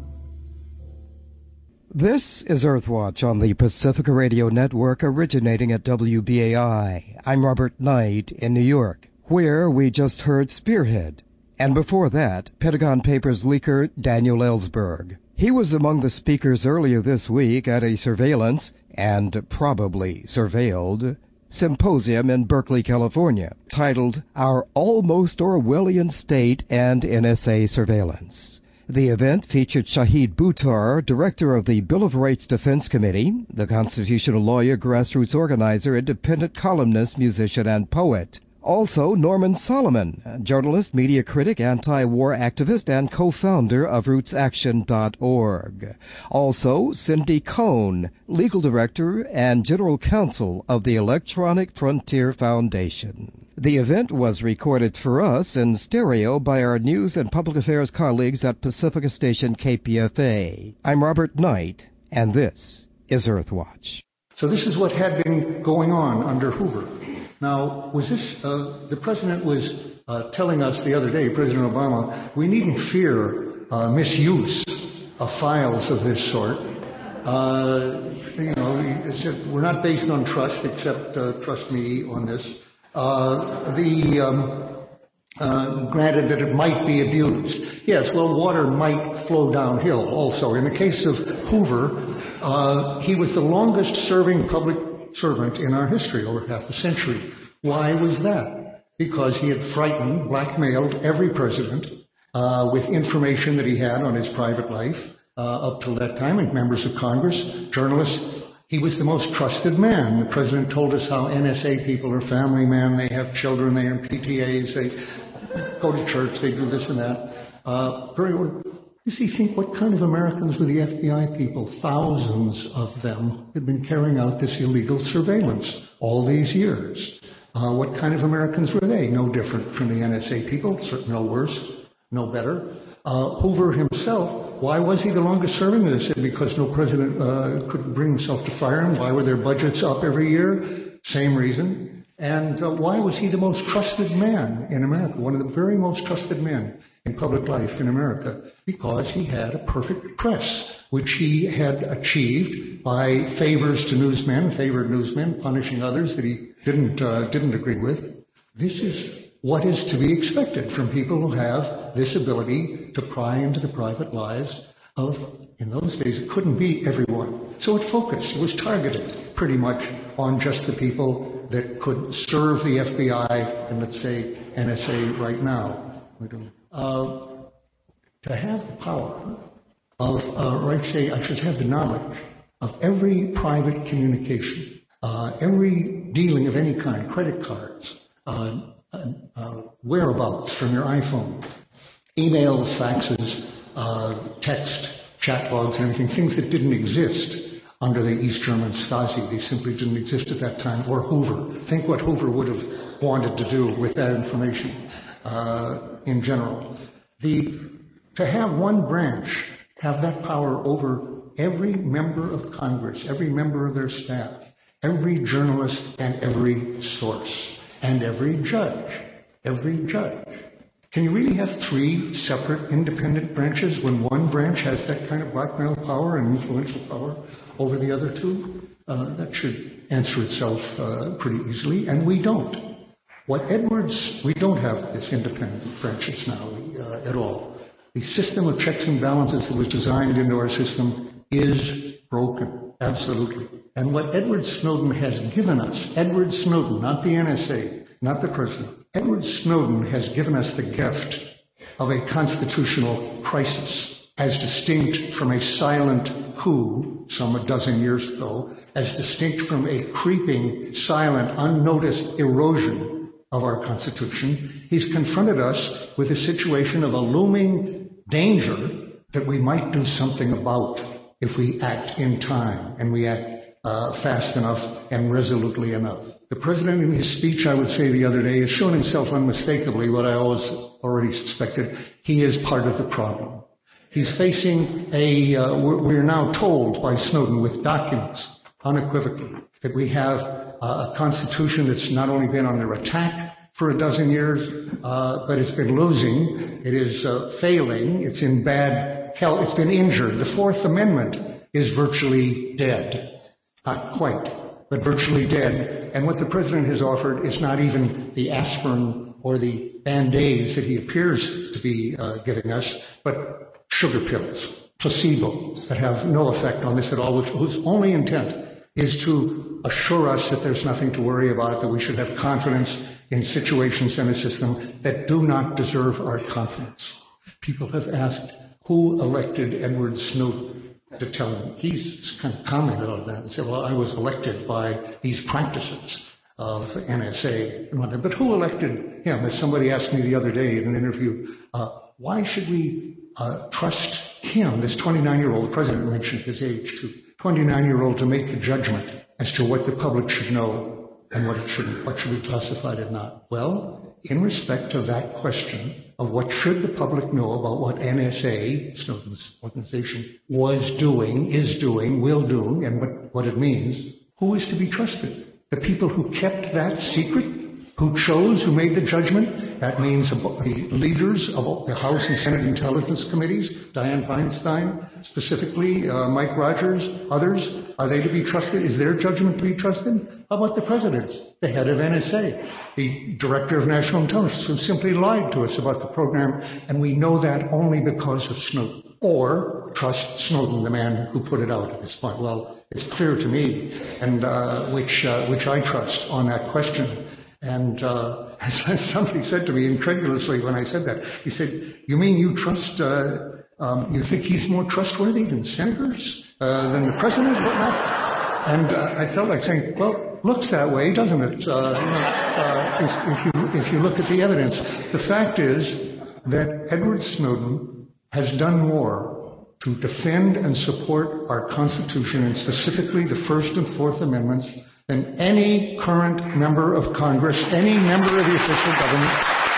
This is Earthwatch on the Pacifica Radio Network, originating at WBAI. I'm Robert Knight in New York, where we just heard Spearhead. And before that, Pentagon Papers leaker Daniel Ellsberg. He was among the speakers earlier this week at a surveillance, and probably surveilled, symposium in Berkeley, California, titled Our Almost Orwellian State and NSA Surveillance. The event featured Shahid Buttar, director of the Bill of Rights Defense Committee, the constitutional lawyer, grassroots organizer, independent columnist, musician, and poet. Also, Norman Solomon, journalist, media critic, anti-war activist, and co-founder of RootsAction.org. Also, Cindy Cohn, legal director and general counsel of the Electronic Frontier Foundation. The event was recorded for us in stereo by our news and public affairs colleagues at Pacifica Station KPFA. I'm Robert Knight, and this is Earthwatch. So this is what had been going on under Hoover. Now, was this, the president was telling us the other day, President Obama, we needn't fear misuse of files of this sort. He said, we're not based on trust, except trust me on this. Granted that it might be abused. Yes, well, water might flow downhill also. In the case of Hoover, he was the longest serving public servant in our history, over half a century. Why was that? Because he had frightened, blackmailed every president with information that he had on his private life up till that time, and members of Congress, journalists. He was the most trusted man. The president told us how NSA people are family men, they have children, they are in PTAs, they go to church, they do this and that. You see, think what kind of Americans were the FBI people? Thousands of them had been carrying out this illegal surveillance all these years. What kind of Americans were they? No different from the NSA people, certainly no worse, no better. Hoover himself, why was he the longest serving? They said because no president could bring himself to fire him. Why were their budgets up every year? Same reason. And why was he the most trusted man in America? One of the very most trusted men in public life in America, because he had a perfect press, which he had achieved by favors to newsmen, favored newsmen, punishing others that he didn't agree with. This is what is to be expected from people who have this ability to pry into the private lives of, in those days, it couldn't be everyone. So it focused, it was targeted pretty much on just the people that could serve the FBI and, let's say, NSA right now. To have the power of, I should have the knowledge of every private communication, every dealing of any kind, credit cards, whereabouts from your iPhone, emails, faxes, text, chat logs, and everything, things that didn't exist under the East German Stasi. They simply didn't exist at that time, or Hoover. Think what Hoover would have wanted to do with that information in general. To have one branch have that power over every member of Congress, every member of their staff, every journalist and every source, and every judge. Can you really have three separate independent branches when one branch has that kind of blackmail power and influential power over the other two? That should answer itself pretty easily, and we don't. We don't have this independent branches now at all. The system of checks and balances that was designed into our system is broken, absolutely. And what Edward Snowden has given us, Edward Snowden, not the NSA, not the president, Edward Snowden has given us the gift of a constitutional crisis, as distinct from a silent coup some a dozen years ago, as distinct from a creeping, silent, unnoticed erosion of our Constitution. He's confronted us with a situation of a looming danger that we might do something about if we act in time and we act fast enough and resolutely enough. The president, in his speech, I would say the other day, has shown himself unmistakably what I already suspected. He is part of the problem. He's facing we're now told by Snowden with documents, unequivocally, that we have a constitution that's not only been under attack for a dozen years, but it's been losing. It is failing. It's in bad health. It's been injured. The Fourth Amendment is virtually dead. Not quite, but virtually dead. And what the president has offered is not even the aspirin or the Band-Aids that he appears to be giving us, but sugar pills, placebo, that have no effect on this at all, whose only intent is to assure us that there's nothing to worry about, that we should have confidence in situations in a system that do not deserve our confidence. People have asked, who elected Edward Snowden to tell him? He's kind of commented on that and said, well, I was elected by these practices of NSA and whatnot. But who elected him? As somebody asked me the other day in an interview, why should we trust him, this 29-year-old, the president mentioned his age too, 29-year-old, to make the judgment as to what the public should know and what should be classified and not? Well, in respect to that question of what should the public know about what NSA, Snowden's organization, was doing, is doing, will do, and what it means, who is to be trusted? The people who kept that secret, who chose, who made the judgment? That means the leaders of the House and Senate Intelligence Committees, Dianne Feinstein, specifically, Mike Rogers, others. Are they to be trusted? Is their judgment to be trusted? How about the president, the head of NSA, the director of national intelligence, who simply lied to us about the program, and we know that only because of Snowden? Or trust Snowden, the man who put it out at this point? Well, it's clear to me, and which I trust on that question. And somebody said to me incredulously when I said that, he said, "You mean you trust? You think he's more trustworthy than senators, than the president, whatnot?" And I felt like saying, "Well, looks that way, doesn't it? If you look at the evidence, the fact is that Edward Snowden has done more to defend and support our Constitution, and specifically the First and Fourth Amendments, than any current member of Congress, any member of the official government,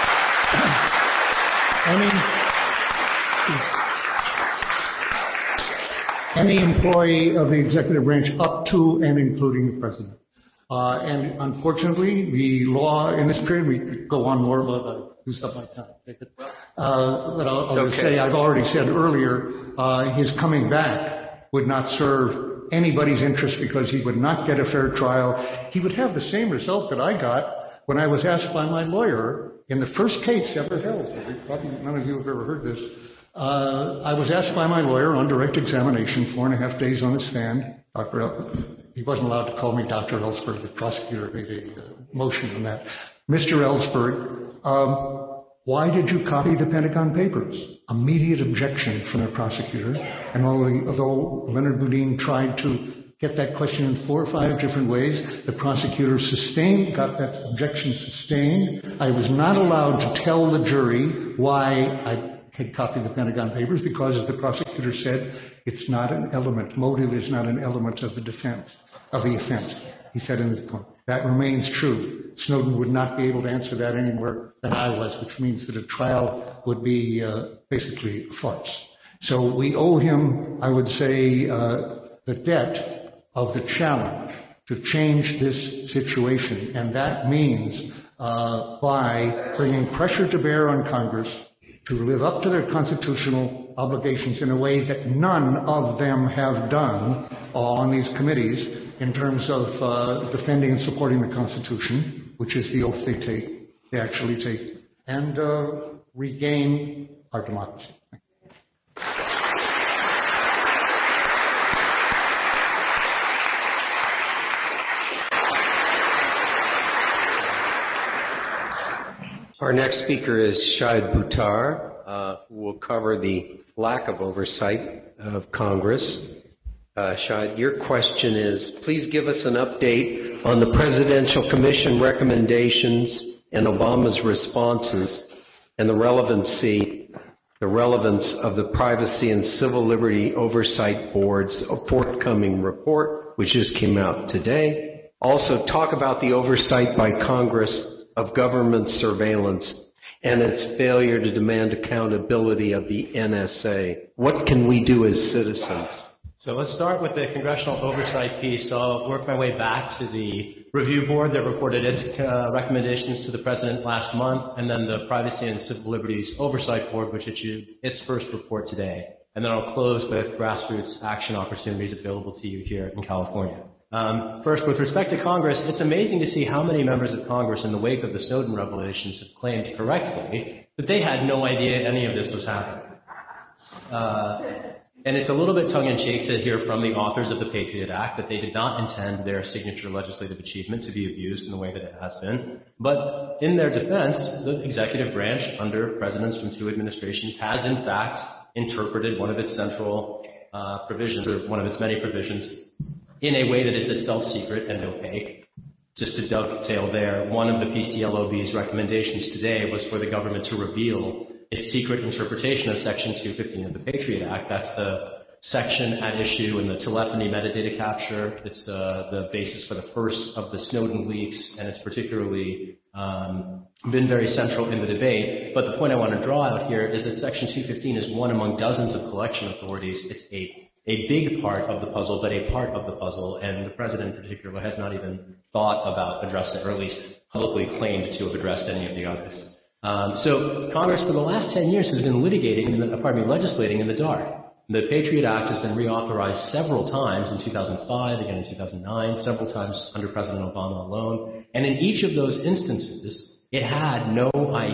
any employee of the executive branch up to and including the president." And unfortunately, the law in this period, we could go on more, but I used up my time. But I'll just say, I've already said earlier, his coming back would not serve anybody's interest because he would not get a fair trial. He would have the same result that I got when I was asked by my lawyer in the first case ever held. Probably none of you have ever heard this. I was asked by my lawyer on direct examination, 4.5 days on the stand. He wasn't allowed to call me Dr. Ellsberg. The prosecutor made a motion on that. Mr. Ellsberg, why did you copy the Pentagon Papers? Immediate objection from the prosecutor. And although Leonard Boudin tried to get that question in 4 or 5 different ways, the prosecutor got that objection sustained. I was not allowed to tell the jury why I had copied the Pentagon Papers because, as the prosecutor said, it's not an element. Motive is not an element of the offense. He said in his point. That remains true. Snowden would not be able to answer that anywhere than I was, which means that a trial would be basically a farce. So we owe him, I would say, the debt of the challenge to change this situation. And that means by bringing pressure to bear on Congress to live up to their constitutional obligations in a way that none of them have done on these committees in terms of defending and supporting the Constitution, which is the oath they actually take, and regain our democracy. Our next speaker is Shahid Buttar, who will cover the lack of oversight of Congress. Shahid, your question is, please give us an update on the Presidential Commission recommendations and Obama's responses and the relevance of the Privacy and Civil Liberty Oversight Board's forthcoming report, which just came out today. Also, talk about the oversight by Congress of government surveillance and its failure to demand accountability of the NSA. What can we do as citizens? So let's start with the congressional oversight piece. I'll work my way back to the review board that reported its recommendations to the president last month, and then the Privacy and Civil Liberties Oversight Board, which issued its first report today. And then I'll close with grassroots action opportunities available to you here in California. First, with respect to Congress, it's amazing to see how many members of Congress in the wake of the Snowden revelations have claimed correctly that they had no idea any of this was happening. And it's a little bit tongue-in-cheek to hear from the authors of the Patriot Act that they did not intend their signature legislative achievement to be abused in the way that it has been. But in their defense, the executive branch, under presidents from 2 administrations, has in fact interpreted one of its central provisions, or one of its many provisions, in a way that is itself secret and opaque. Just to dovetail there, one of the PCLOB's recommendations today was for the government to reveal its secret interpretation of Section 215 of the Patriot Act. That's the section at issue in the telephony metadata capture. It's the basis for the first of the Snowden leaks, and it's particularly been very central in the debate. But the point I want to draw out here is that Section 215 is one among dozens of collection authorities. It's a big part of the puzzle, but a part of the puzzle, and the president in particular has not even thought about addressing, or at least publicly claimed to have addressed any of the others. So Congress for the last 10 years has been legislating in the dark. The Patriot Act has been reauthorized several times in 2005, again in 2009, several times under President Obama alone. And in each of those instances, it had no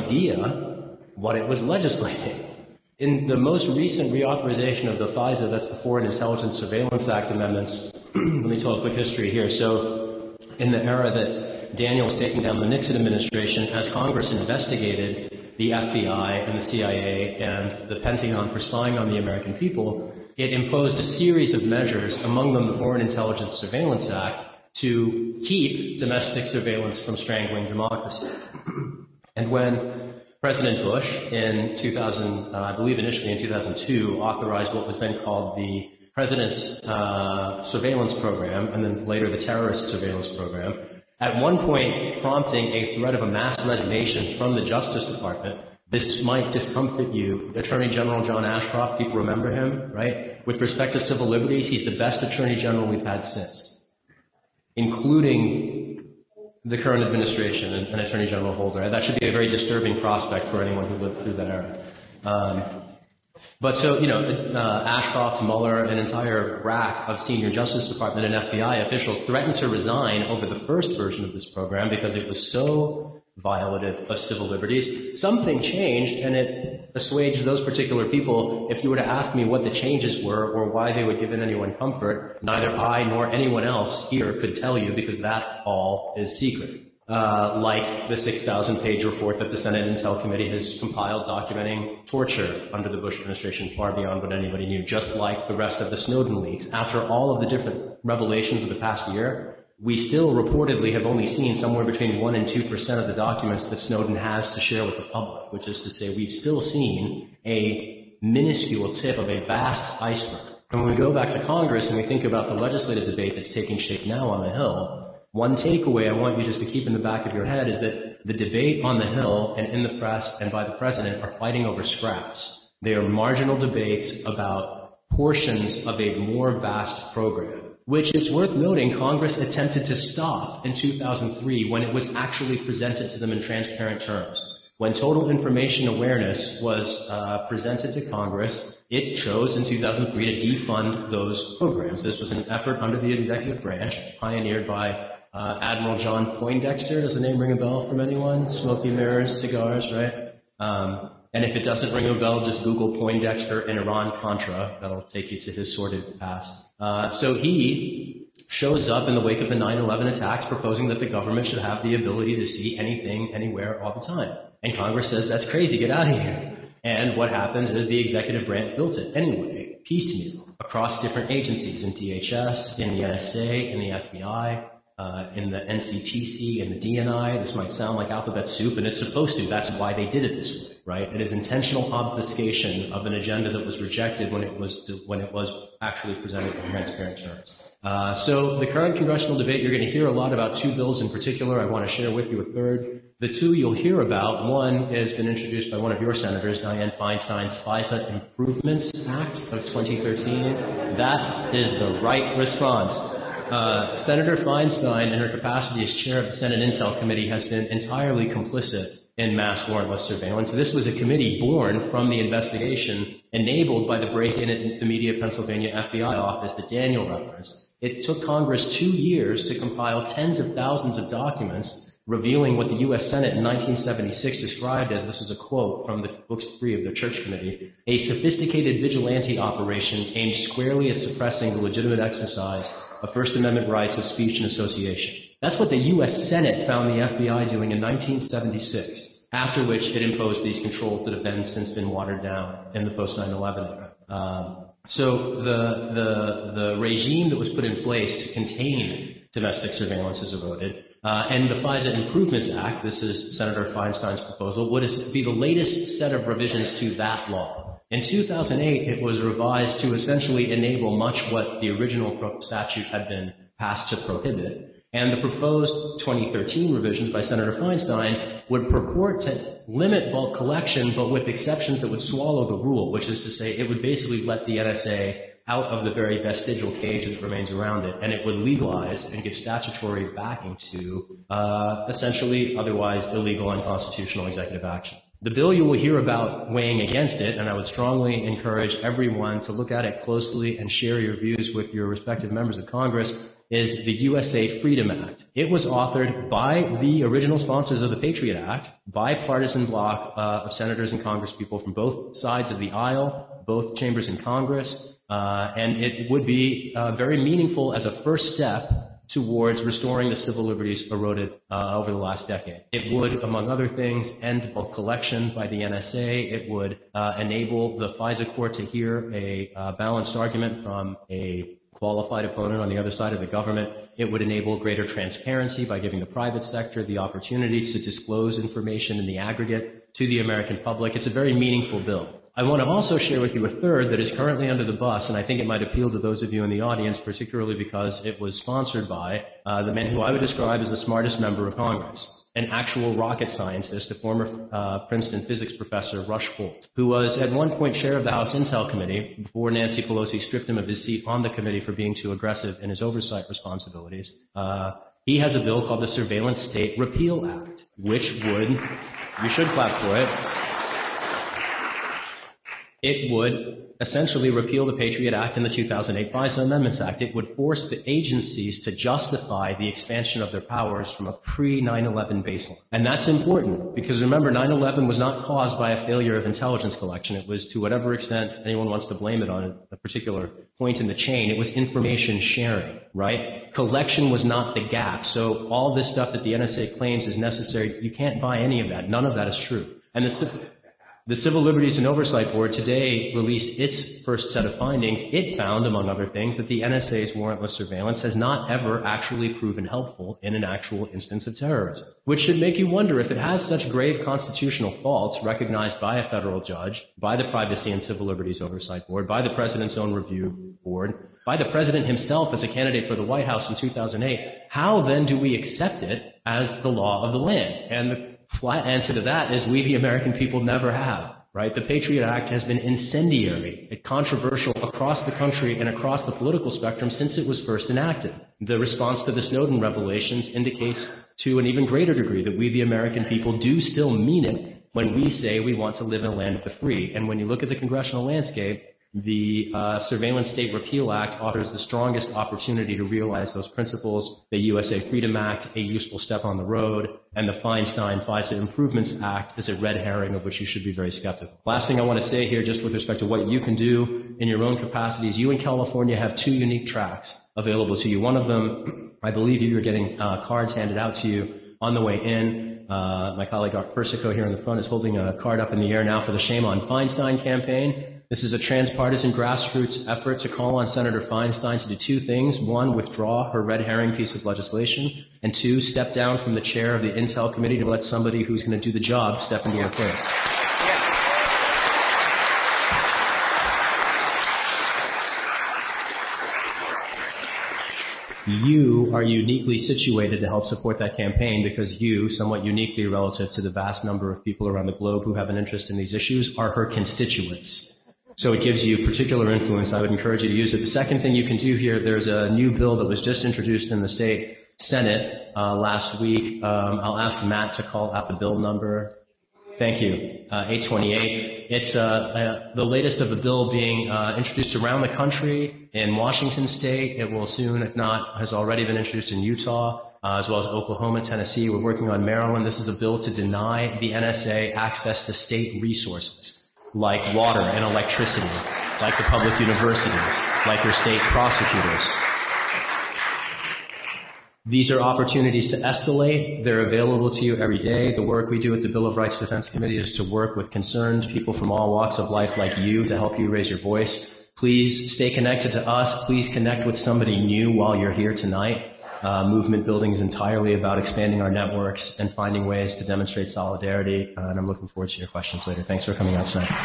idea what it was legislating. In the most recent reauthorization of the FISA, that's the Foreign Intelligence Surveillance Act amendments, let me tell a quick history here. So in the era that Daniel was taking down the Nixon administration, as Congress investigated the FBI and the CIA and the Pentagon for spying on the American people, it imposed a series of measures, among them the Foreign Intelligence Surveillance Act, to keep domestic surveillance from strangling democracy. And when President Bush in 2000, I believe initially in 2002, authorized what was then called the President's Surveillance Program, and then later the Terrorist Surveillance Program, at one point prompting a threat of a mass resignation from the Justice Department. This might discomfort you. Attorney General John Ashcroft, people remember him, right? With respect to civil liberties, he's the best Attorney General we've had since, including the current administration and Attorney General Holder. That should be a very disturbing prospect for anyone who lived through that era. But so, Ashcroft, Mueller, an entire rack of senior Justice Department and FBI officials threatened to resign over the first version of this program because it was so violative of civil liberties. Something changed, and it assuaged those particular people. If you were to ask me what the changes were or why they would give anyone comfort, neither I nor anyone else here could tell you, because that all is secret. Like the 6,000-page report that the Senate Intel Committee has compiled documenting torture under the Bush administration far beyond what anybody knew, just like the rest of the Snowden leaks. After all of the different revelations of the past year, we still reportedly have only seen somewhere between 1% and 2% of the documents that Snowden has to share with the public, which is to say we've still seen a minuscule tip of a vast iceberg. And when we go back to Congress and we think about the legislative debate that's taking shape now on the Hill, one takeaway I want you just to keep in the back of your head is that the debate on the Hill and in the press and by the president are fighting over scraps. They are marginal debates about portions of a more vast program, which it's worth noting Congress attempted to stop in 2003 when it was actually presented to them in transparent terms. When total information awareness was presented to Congress, it chose in 2003 to defund those programs. This was an effort under the executive branch pioneered by Admiral John Poindexter. Does the name ring a bell from anyone? Smoky mirrors, cigars, right? And if it doesn't ring a bell, just Google Poindexter and Iran-Contra. That'll take you to his sordid past. So he shows up in the wake of the 9/11 attacks proposing that the government should have the ability to see anything, anywhere, all the time. And Congress says, that's crazy, get out of here. And what happens is the executive branch built it anyway, piecemeal, across different agencies, in DHS, in the NSA, in the FBI, in the NCTC, in the DNI. This might sound like alphabet soup, and it's supposed to. That's why they did it this way, right? It is intentional obfuscation of an agenda that was rejected when it was actually presented in transparent terms. So the current congressional debate, you're going to hear a lot about two bills in particular. I want to share with you a third. The two you'll hear about, one has been introduced by one of your senators, Dianne Feinstein's FISA Improvements Act of 2013. That is the right response. Senator Feinstein, in her capacity as chair of the Senate Intel Committee, has been entirely complicit in mass warrantless surveillance. This was a committee born from the investigation enabled by the break-in at the Media Pennsylvania FBI office that Daniel referenced. It took Congress 2 years to compile tens of thousands of documents revealing what the U.S. Senate in 1976 described as, this is a quote from the Books 3 of the Church Committee, a sophisticated vigilante operation aimed squarely at suppressing the legitimate exercise of First Amendment rights of speech and association. That's what the U.S. Senate found the FBI doing in 1976, after which it imposed these controls that have then since been watered down in the post-9/11 era. So the regime that was put in place to contain domestic surveillance is eroded. And the FISA Improvements Act, this is Senator Feinstein's proposal, would be the latest set of revisions to that law. In 2008, it was revised to essentially enable much what the original statute had been passed to prohibit. And the proposed 2013 revisions by Senator Feinstein would purport to limit bulk collection, but with exceptions that would swallow the rule, which is to say it would basically let the NSA out of the very vestigial cage that remains around it, and it would legalize and give statutory backing to essentially otherwise illegal and unconstitutional executive action. The bill you will hear about weighing against it, and I would strongly encourage everyone to look at it closely and share your views with your respective members of Congress, is the USA Freedom Act. It was authored by the original sponsors of the Patriot Act, bipartisan bloc of senators and congresspeople from both sides of the aisle, both chambers in Congress, and it would be very meaningful as a first step towards restoring the civil liberties eroded over the last decade. It would, among other things, end bulk collection by the NSA. It would enable the FISA court to hear a balanced argument from a qualified opponent on the other side of the government. It would enable greater transparency by giving the private sector the opportunity to disclose information in the aggregate to the American public. It's a very meaningful bill. I want to also share with you a third that is currently under the bus, and I think it might appeal to those of you in the audience, particularly because it was sponsored by the man who I would describe as the smartest member of Congress, an actual rocket scientist, a former Princeton physics professor, Rush Holt, who was at one point chair of the House Intel Committee before Nancy Pelosi stripped him of his seat on the committee for being too aggressive in his oversight responsibilities. He has a bill called the Surveillance State Repeal Act, which would, you should clap for it, it would essentially repeal the Patriot Act and the 2008 FISA Amendments Act. It would force the agencies to justify the expansion of their powers from a pre-9/11 baseline. And that's important because remember, 9/11 was not caused by a failure of intelligence collection. It was, to whatever extent anyone wants to blame it on a particular point in the chain, it was information sharing, right? Collection was not the gap. So all this stuff that the NSA claims is necessary, you can't buy any of that. None of that is true. And the Civil Liberties and Oversight Board today released its first set of findings. It found, among other things, that the NSA's warrantless surveillance has not ever actually proven helpful in an actual instance of terrorism, which should make you wonder if it has such grave constitutional faults recognized by a federal judge, by the Privacy and Civil Liberties Oversight Board, by the President's own review board, by the President himself as a candidate for the White House in 2008. How then do we accept it as the law of the land? And the flat answer to that is we, the American people, never have, right? The Patriot Act has been incendiary, controversial across the country and across the political spectrum since it was first enacted. The response to the Snowden revelations indicates to an even greater degree that we, the American people, do still mean it when we say we want to live in a land of the free. And when you look at the congressional landscape, the Surveillance State Repeal Act offers the strongest opportunity to realize those principles. The USA Freedom Act, a useful step on the road, and the Feinstein FISA Improvements Act is a red herring of which you should be very skeptical. Last thing I want to say here, just with respect to what you can do in your own capacities, you in California have two unique tracks available to you. One of them, I believe you're getting cards handed out to you on the way in. My colleague Art Persico here in the front is holding a card up in the air now for the Shame on Feinstein campaign. This is a transpartisan grassroots effort to call on Senator Feinstein to do two things. One, withdraw her red herring piece of legislation. And two, step down from the chair of the Intel Committee to let somebody who's going to do the job step into your place. You are uniquely situated to help support that campaign because you, somewhat uniquely relative to the vast number of people around the globe who have an interest in these issues, are her constituents. So it gives you particular influence. I would encourage you to use it. The second thing you can do here, there's a new bill that was just introduced in the state Senate last week. I'll ask Matt to call out the bill number. Thank you. 828. It's the latest of the bill being introduced around the country in Washington State. It will soon, if not, has already been introduced in Utah. as well as Oklahoma, Tennessee. We're working on Maryland. This is a bill to deny the NSA access to state resources like water and electricity, like the public universities, like your state prosecutors. These are opportunities to escalate. They're available to you every day. The work we do at the Bill of Rights Defense Committee is to work with concerned people from all walks of life like you to help you raise your voice. Please stay connected to us. Please connect with somebody new while you're here tonight. Movement building is entirely about expanding our networks and finding ways to demonstrate solidarity, and I'm looking forward to your questions later. Thanks for coming out tonight.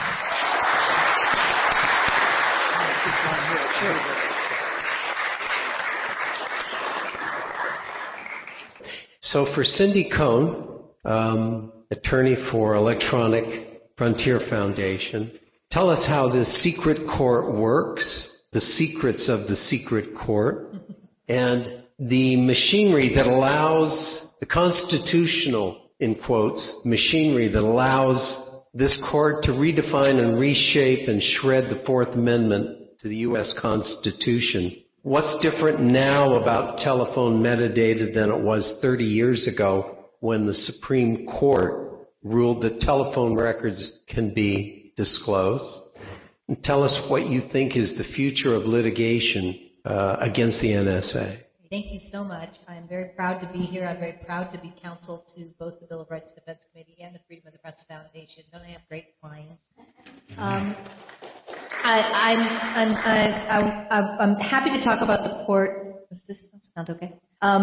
So for Cindy Cohn, attorney for Electronic Frontier Foundation, tell us how this secret court works, the secrets of the secret court, and the machinery that allows, the constitutional, in quotes, machinery that allows this court to redefine and reshape and shred the Fourth Amendment to the U.S. Constitution. What's different now about telephone metadata than it was 30 years ago when the Supreme Court ruled that telephone records can be disclosed? And tell us what you think is the future of litigation against the NSA. Thank you so much. I am very proud to be here. I'm very proud to be counsel to both the Bill of Rights Defense Committee and the Freedom of the Press Foundation. Don't I have great clients? I'm happy to talk about the court. Does this sound okay?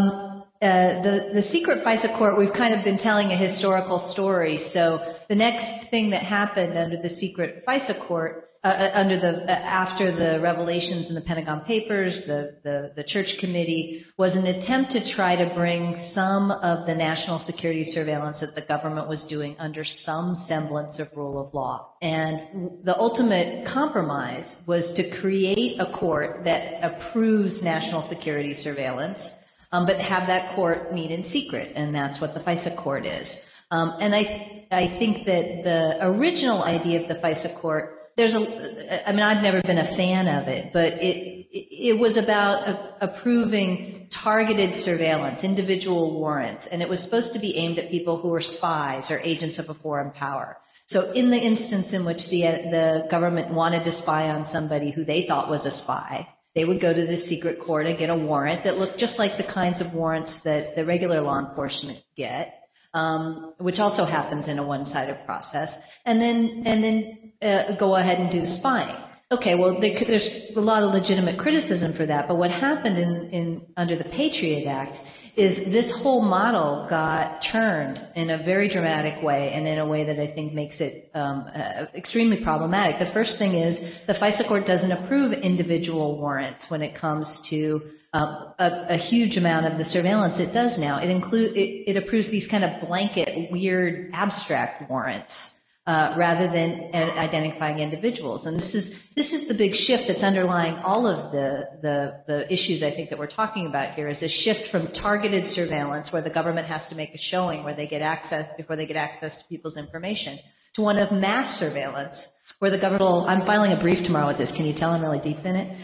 The secret FISA court, we've kind of been telling a historical story. So the next thing that happened under the secret FISA court, after the revelations in the Pentagon Papers, the Church Committee, was an attempt to try to bring some of the national security surveillance that the government was doing under some semblance of rule of law. And the ultimate compromise was to create a court that approves national security surveillance, but have that court meet in secret, and that's what the FISA court is. And I think that the original idea of the FISA court, I've never been a fan of it, but it was about approving targeted surveillance, individual warrants, and it was supposed to be aimed at people who were spies or agents of a foreign power. So in the instance in which the government wanted to spy on somebody who they thought was a spy, they would go to the secret court and get a warrant that looked just like the kinds of warrants that the regular law enforcement get, which also happens in a one-sided process, and then go ahead and do the spying. Okay, well, there's a lot of legitimate criticism for that, but what happened under the Patriot Act is this whole model got turned in a very dramatic way, and in a way that I think makes it extremely problematic. The first thing is the FISA court doesn't approve individual warrants when it comes to a huge amount of the surveillance it does now. It approves these kind of blanket, weird, abstract warrants rather than identifying individuals. And this is the big shift that's underlying all of the issues I think that we're talking about here, is a shift from targeted surveillance where the government has to make a showing before they get access to people's information, to one of mass surveillance where the government I'm filing a brief tomorrow with this. Can you tell I'm really deep in it?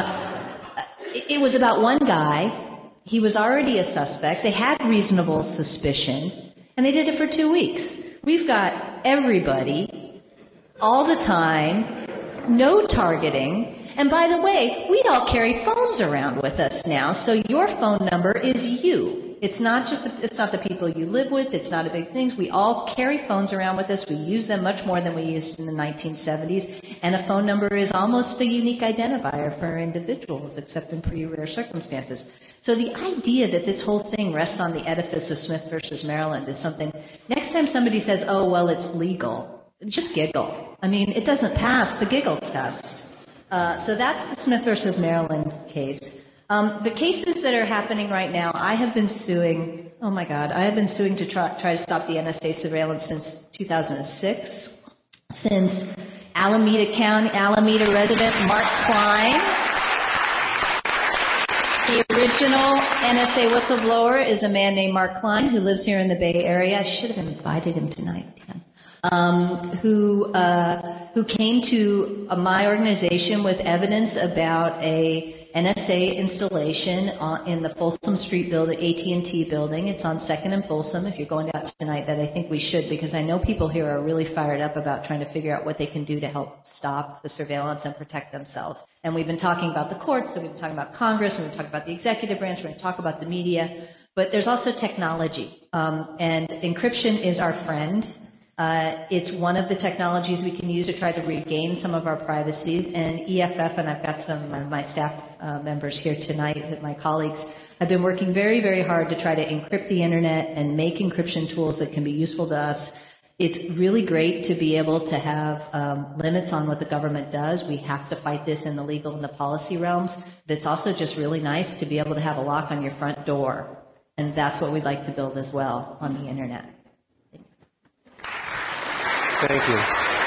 It was about one guy. He was already a suspect. They had reasonable suspicion, and they did it for 2 weeks. We've got everybody, all the time, no targeting. And by the way, we all carry phones around with us now, so your phone number is you. It's not the people you live with. It's not a big thing. We all carry phones around with us. We use them much more than we used in the 1970s. And a phone number is almost a unique identifier for individuals, except in pretty rare circumstances. So the idea that this whole thing rests on the edifice of Smith versus Maryland is something, next time somebody says, oh, well, it's legal, just giggle. I mean, it doesn't pass the giggle test. So that's the Smith versus Maryland case. The cases that are happening right now, I have been suing to try to stop the NSA surveillance since 2006, since Alameda resident Mark Klein, the original NSA whistleblower is a man named Mark Klein who lives here in the Bay Area. I should have invited him tonight, Dan. who came to my organization with evidence about a NSA installation in the Folsom Street building, AT&T building. It's on 2nd and Folsom. If you're going out tonight, that I think we should, because I know people here are really fired up about trying to figure out what they can do to help stop the surveillance and protect themselves. And we've been talking about the courts, and we've been talking about Congress, and we've been talking about the executive branch, we're going to talk about the media, but there's also technology. And encryption is our friend. It's one of the technologies we can use to try to regain some of our privacies, and EFF, and I've got some of my staff members here tonight, my colleagues, have been working very, very hard to try to encrypt the internet and make encryption tools that can be useful to us. It's really great to be able to have limits on what the government does. We have to fight this in the legal and the policy realms, but it's also just really nice to be able to have a lock on your front door, and that's what we'd like to build as well on the internet. Thank you.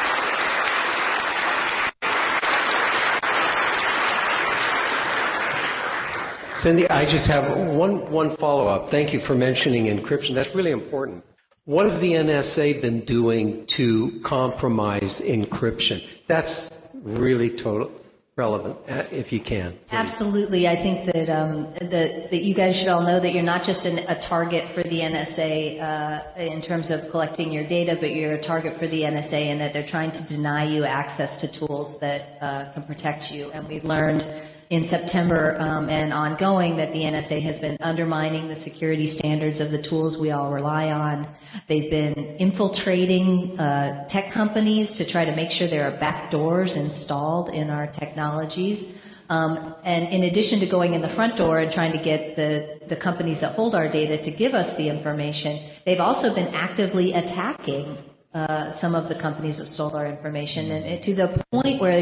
Cindy, I just have one follow-up. Thank you for mentioning encryption. That's really important. What has the NSA been doing to compromise encryption? That's really relevant, if you can. Please. Absolutely. I think that that you guys should all know that you're not just a target for the NSA in terms of collecting your data, but you're a target for the NSA, and that they're trying to deny you access to tools that can protect you. And we've learned in September and ongoing that the NSA has been undermining the security standards of the tools we all rely on. They've been infiltrating tech companies to try to make sure there are backdoors installed in our technologies. And in addition to going in the front door and trying to get the companies that hold our data to give us the information, they've also been actively attacking some of the companies that stole our information, and to the point where,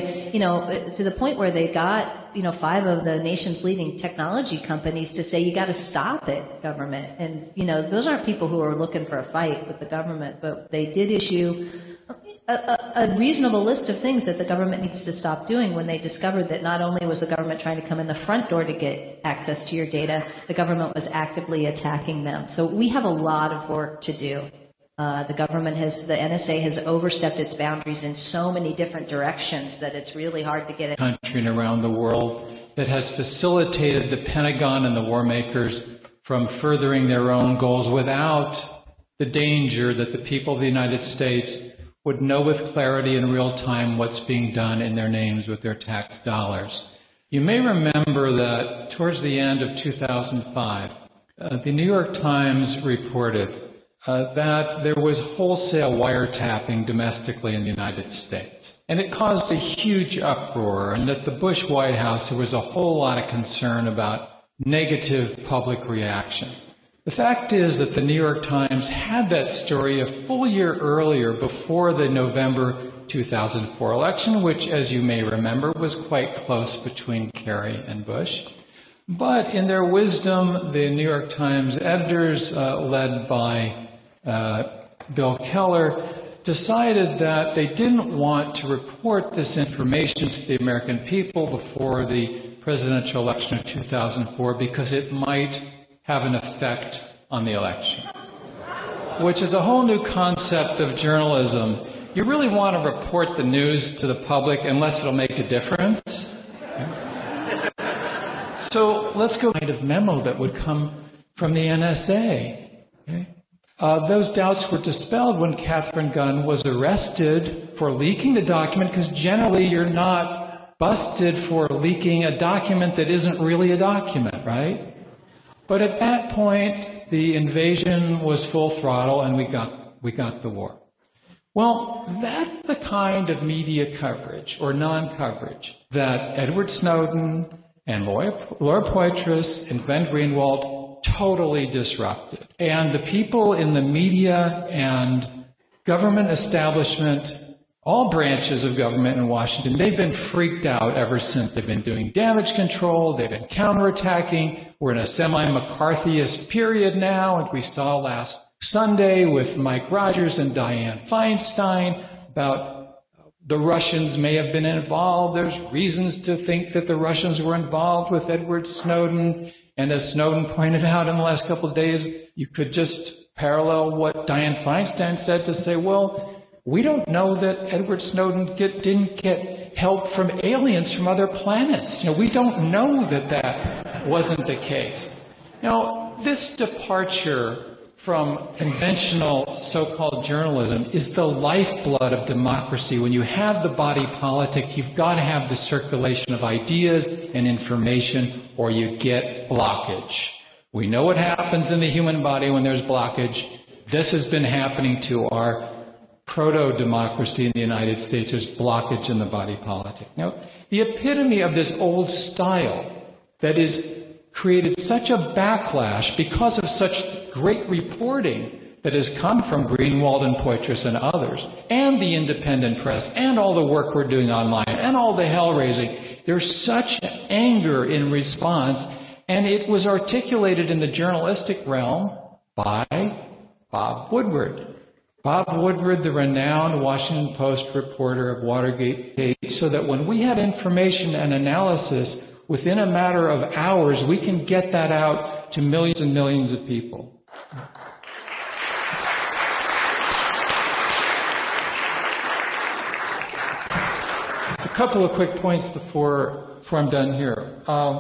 they got, 5 of the nation's leading technology companies to say, you got to stop it, government. And, those aren't people who are looking for a fight with the government, but they did issue a reasonable list of things that the government needs to stop doing when they discovered that not only was the government trying to come in the front door to get access to your data, the government was actively attacking them. So we have a lot of work to do. The NSA has overstepped its boundaries in so many different directions that it's really hard to get it. Country and around the world that has facilitated the Pentagon and the war makers from furthering their own goals without the danger that the people of the United States would know with clarity in real time what's being done in their names with their tax dollars. You may remember that towards the end of 2005, the New York Times reported that there was wholesale wiretapping domestically in the United States. And it caused a huge uproar, and at the Bush White House there was a whole lot of concern about negative public reaction. The fact is that the New York Times had that story a full year earlier, before the November 2004 election, which, as you may remember, was quite close between Kerry and Bush. But in their wisdom, the New York Times editors, led by Bill Keller, decided that they didn't want to report this information to the American people before the presidential election of 2004 because it might have an effect on the election, which is a whole new concept of journalism. You really want to report the news to the public unless it'll make a difference. So let's go to the kind of memo that would come from the NSA. Okay? Those doubts were dispelled when Katharine Gun was arrested for leaking the document, because generally you're not busted for leaking a document that isn't really a document, right? But at that point, the invasion was full throttle, and we got the war. Well, that's the kind of media coverage or non-coverage that Edward Snowden and Laura Poitras and Glenn Greenwald totally disrupted. And the people in the media and government establishment, all branches of government in Washington, they've been freaked out ever since. They've been doing damage control, they've been counterattacking. We're in a semi-McCarthyist period now, and we saw last Sunday with Mike Rogers and Dianne Feinstein about the Russians may have been involved. There's reasons to think that the Russians were involved with Edward Snowden. And as Snowden pointed out in the last couple of days, you could just parallel what Dianne Feinstein said to say, well, We don't know that Edward Snowden didn't get help from aliens from other planets. We don't know that wasn't the case. Now, this departure from conventional so-called journalism is the lifeblood of democracy. When you have the body politic, you've got to have the circulation of ideas and information, or you get blockage. We know what happens in the human body when there's blockage. This has been happening to our proto-democracy in the United States. There's blockage in the body politic. Now, the epitome of this old style that is created such a backlash because of such great reporting that has come from Greenwald and Poitras and others, and the independent press, and all the work we're doing online, and all the hell-raising. There's such anger in response, and it was articulated in the journalistic realm by Bob Woodward. Bob Woodward, the renowned Washington Post reporter of Watergate, so that when we have information and analysis, within a matter of hours, we can get that out to millions and millions of people. A couple of quick points before I'm done here.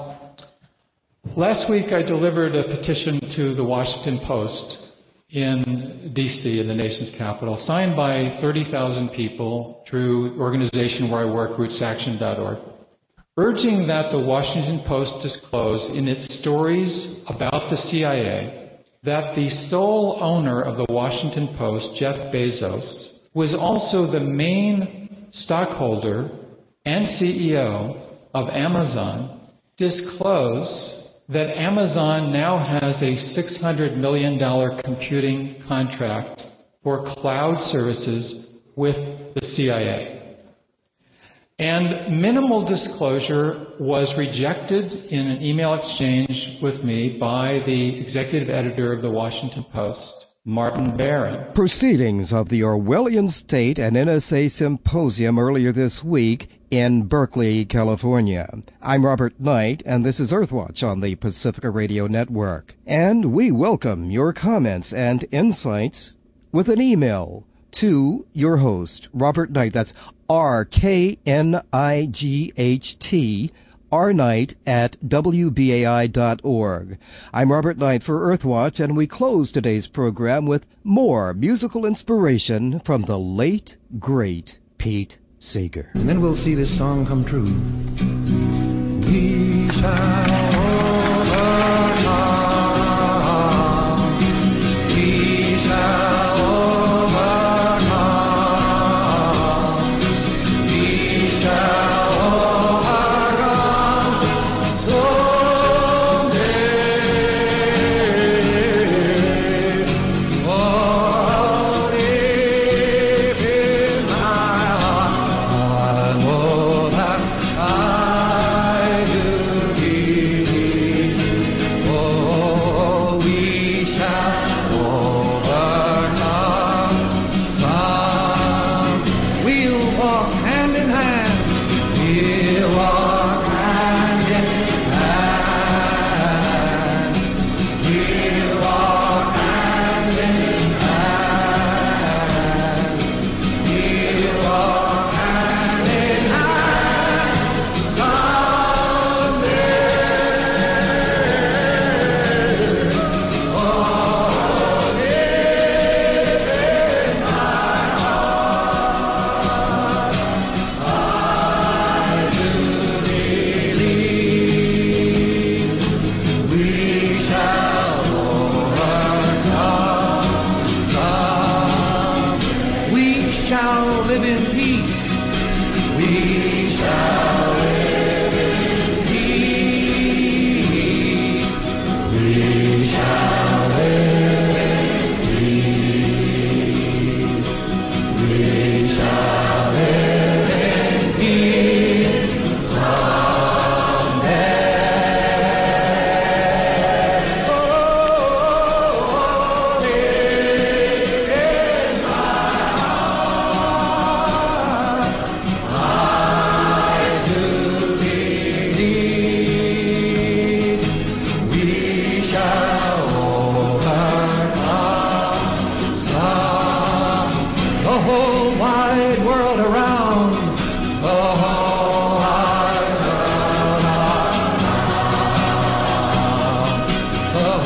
Last week I delivered a petition to the Washington Post in D.C., in the nation's capital, signed by 30,000 people through the organization where I work, rootsaction.org, urging that the Washington Post disclose in its stories about the CIA that the sole owner of the Washington Post, Jeff Bezos, was also the main stockholder and CEO of Amazon, disclose that Amazon now has a $600 million computing contract for cloud services with the CIA. And minimal disclosure was rejected in an email exchange with me by the executive editor of the Washington Post, Martin Barron. Proceedings of the Orwellian State and NSA Symposium earlier this week in Berkeley, California. I'm Robert Knight, and this is Earthwatch on the Pacifica Radio Network. And we welcome your comments and insights with an email to your host, Robert Knight. That's RKNIGHT, rknight at WBAI.org. I'm Robert Knight for Earthwatch, and we close today's program with more musical inspiration from the late, great Pete Seeger. And then we'll see this song come true. We shall overcome. We shall overcome. We shall overcome someday. Oh, deep in my heart, I know that I do believe. Oh, we shall overcome some. We'll walk hand in hand. We'll walk hand in hand. We'll walk hand in hand. We'll walk hand in hand someday. Oh, deep in my heart, I do believe we shall overcome some. We shall live in peace. We shall live in peace. We shall live in peace. We shall live in peace someday. Oh, deep in my heart,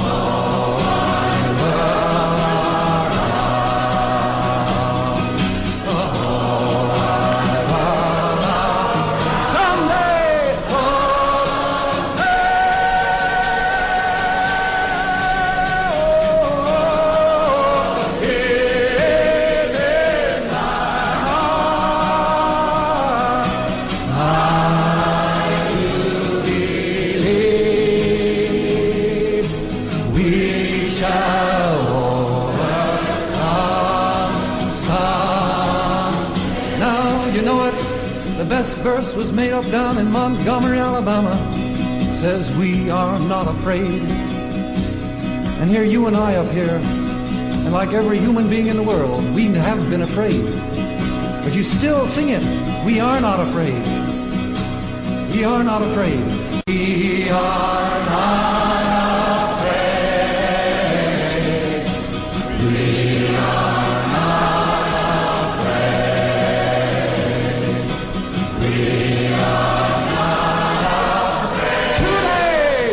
Verse was made up down in Montgomery, Alabama. Says we are not afraid. And here you and I up here, and like every human being in the world, we have been afraid. But you still sing it. We are not afraid. We are not afraid. We are not afraid. We are not afraid. We are not afraid. Today,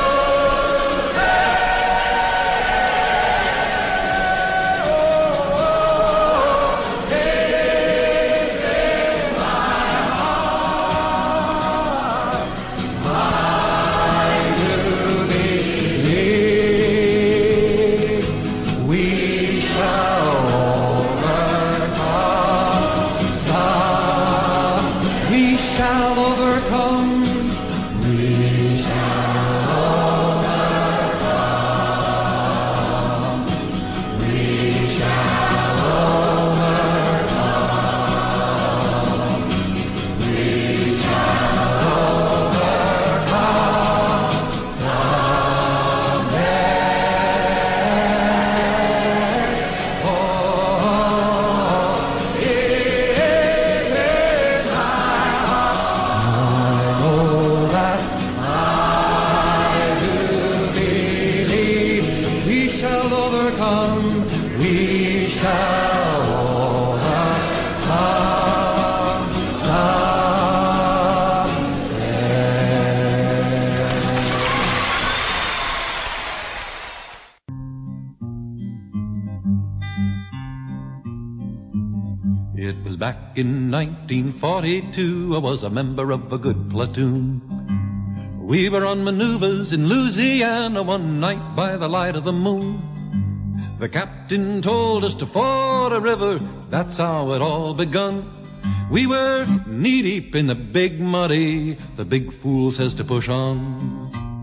Back in 1942, I was a member of a good platoon. We were on maneuvers in Louisiana one night by the light of the moon. The captain told us to ford a river, that's how it all begun. We were knee-deep in the big muddy, the big fool says to push on.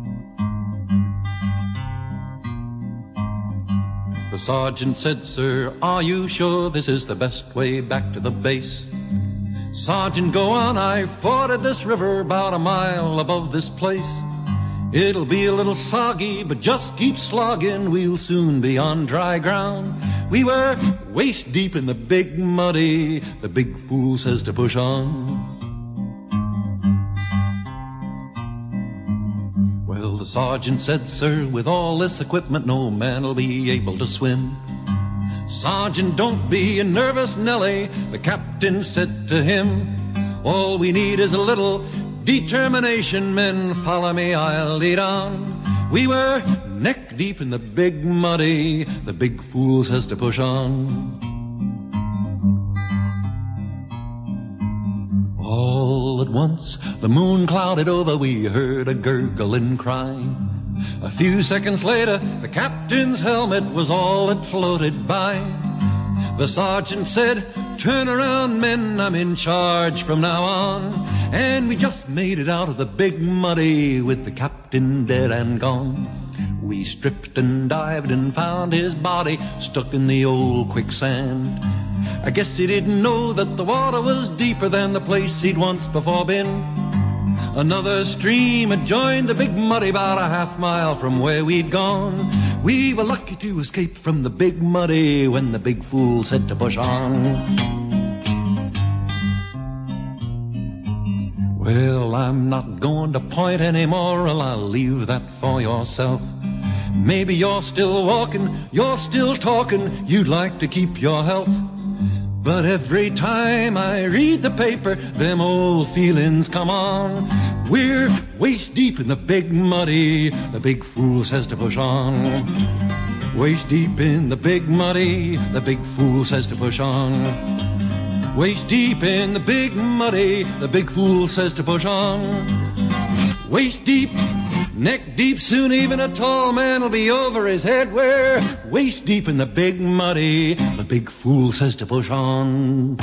The sergeant said, "Sir, are you sure this is the best way back to the base?" "Sergeant, go on, I forded this river about a mile above this place. It'll be a little soggy, but just keep slogging, we'll soon be on dry ground." We were waist deep in the big muddy, the big fool says to push on. Well, the sergeant said, "Sir, with all this equipment, no man'll be able to swim." "Sergeant, don't be a nervous Nelly," the captain said to him. "All we need is a little determination, men, follow me, I'll lead on." We were neck deep in the big muddy, the big fool says to push on. All at once, the moon clouded over, we heard a gurgling cry. A few seconds later, the captain's helmet was all that floated by. The sergeant said, "Turn around, men, I'm in charge from now on." And we just made it out of the big muddy with the captain dead and gone. We stripped and dived and found his body stuck in the old quicksand. I guess he didn't know that the water was deeper than the place he'd once before been. Another stream had joined the big muddy about a half mile from where we'd gone. We were lucky to escape from the big muddy when the big fool said to push on. Well, I'm not going to point any moral, I'll leave that for yourself. Maybe you're still walking, you're still talking, you'd like to keep your health. But every time I read the paper, them old feelings come on. We're waist deep in the big muddy. The big fool says to push on. Waist deep in the big muddy. The big fool says to push on. Waist deep in the big muddy. The big fool says to push on. Waist deep, neck deep, soon even a tall man will be over his head. We're waist deep in the big muddy. The big fool says to push on.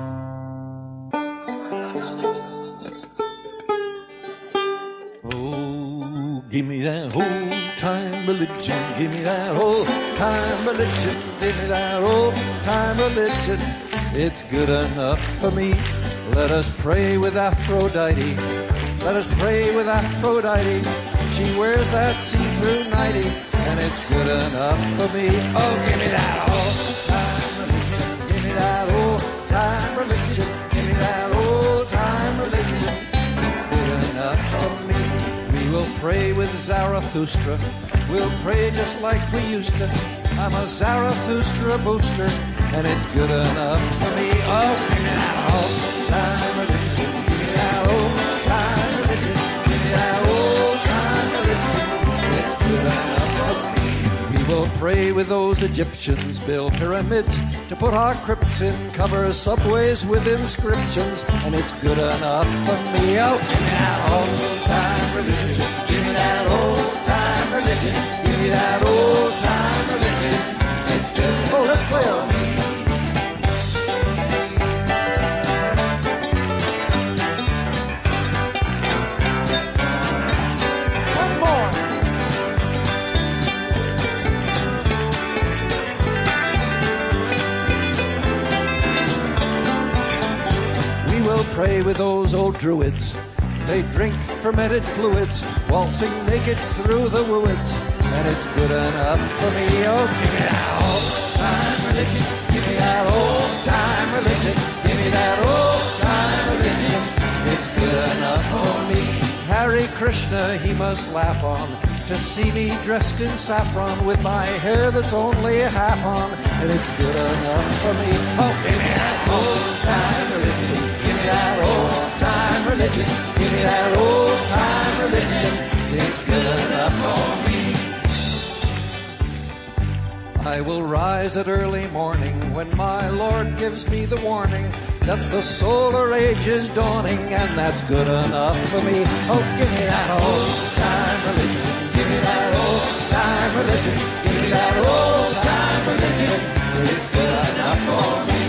Oh, give me that old-time religion. Give me that old-time religion. Give me that old-time religion. It's good enough for me. Let us pray with Aphrodite. Let us pray with Aphrodite. She wears that see-through nightie, and it's good enough for me. Oh, give me that old-time religion. Give me that old-time religion. Give me that old-time religion. It's good enough for me. We will pray with Zarathustra. We'll pray just like we used to. I'm a Zarathustra booster, and it's good enough for me. Oh, give me that old-time religion. Give me that old-time religion. Give me that old-time religion. It's good enough for me. We will pray with those Egyptians, build pyramids to put our crypts in, cover subways with inscriptions, and it's good enough for me. Oh, give me that old-time religion. Give me that old-time religion. Give me that old-time religion. It's good. Oh, let's play on. Pray with those old druids. They drink fermented fluids, waltzing naked through the woods, and it's good enough for me. Oh, give me that old-time religion. Give me that old-time religion. Give me that old-time religion. It's good enough for me. Hare Krishna he must laugh on to see me dressed in saffron with my hair that's only half on, and it's good enough for me. Oh, give me that old-time religion. Give me that old-time religion. Give me that old-time religion. It's good enough for me. I will rise at early morning when my Lord gives me the warning that the solar age is dawning, and that's good enough for me. Oh, give me that old-time religion. Give me that old-time religion. Give me that old-time religion. It's good enough for me.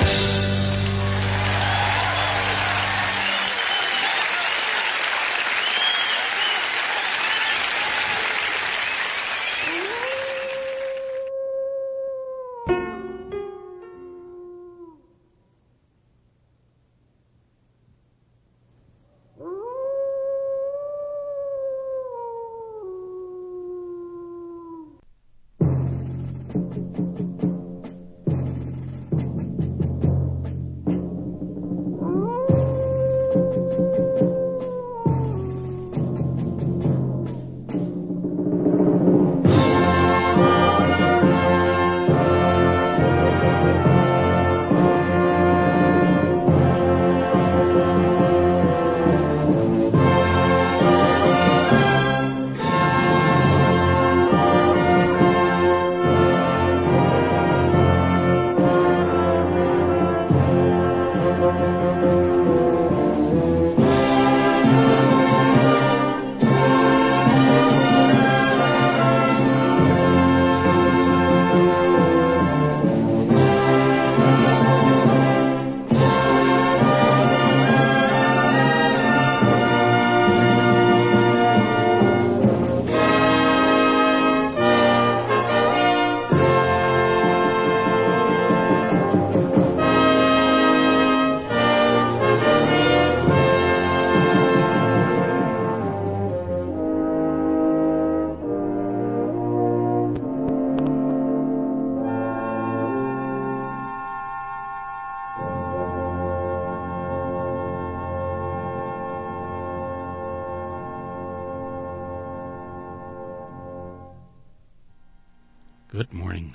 Good morning.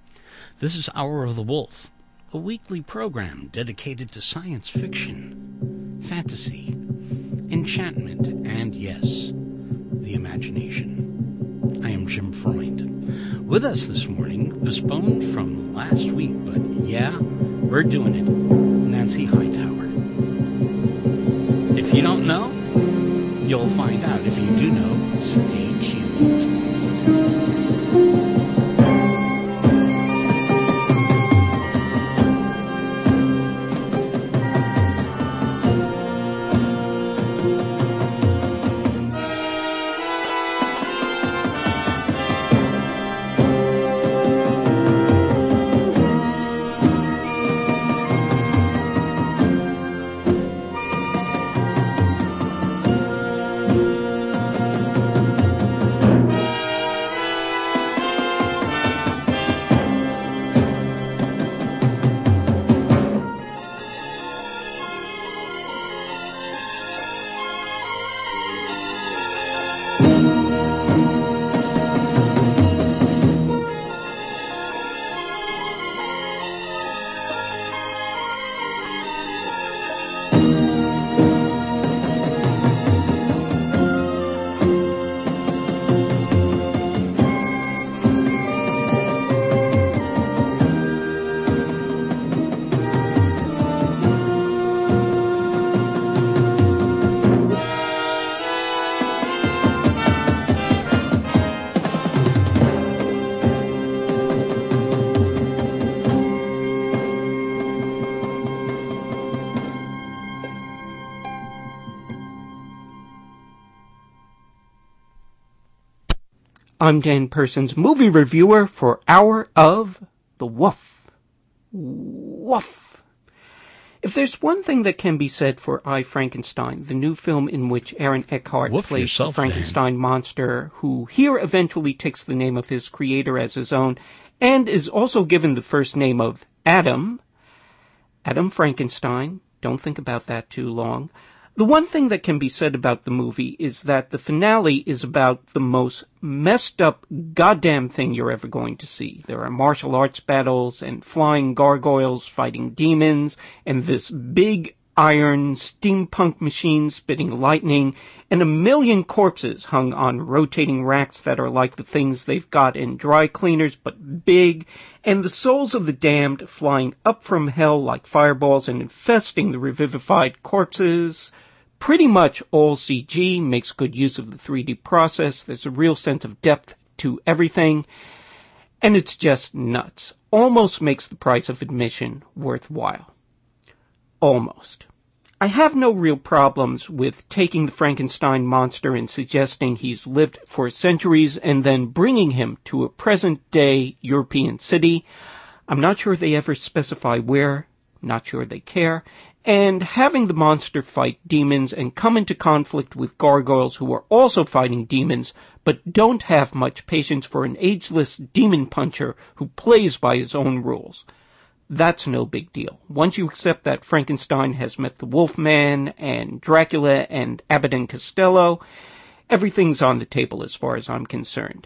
This is Hour of the Wolf, a weekly program dedicated to science fiction, fantasy, enchantment, and yes, the imagination. I am Jim Freund. With us this morning, postponed from last week, but yeah, we're doing it, Nancy Hightower. If you don't know, you'll find out. If you do know, stay tuned. I'm Dan Persons, movie reviewer for Hour of the Woof. Woof. If there's one thing that can be said for I, Frankenstein, the new film in which Aaron Eckhart plays the Frankenstein monster, who here eventually takes the name of his creator as his own, and is also given the first name of Adam Frankenstein, don't think about that too long. The one thing that can be said about the movie is that the finale is about the most messed up goddamn thing you're ever going to see. There are martial arts battles and flying gargoyles fighting demons and this big iron steampunk machine spitting lightning and a million corpses hung on rotating racks that are like the things they've got in dry cleaners but big, and the souls of the damned flying up from hell like fireballs and infesting the revivified corpses. Pretty much all CG, makes good use of the 3D process, there's a real sense of depth to everything, and it's just nuts. Almost makes the price of admission worthwhile. Almost. I have no real problems with taking the Frankenstein monster and suggesting he's lived for centuries and then bringing him to a present-day European city. I'm not sure they ever specify where, not sure they care, and having the monster fight demons and come into conflict with gargoyles who are also fighting demons, but don't have much patience for an ageless demon puncher who plays by his own rules. That's no big deal. Once you accept that Frankenstein has met the Wolfman and Dracula and Abbott and Costello, everything's on the table as far as I'm concerned.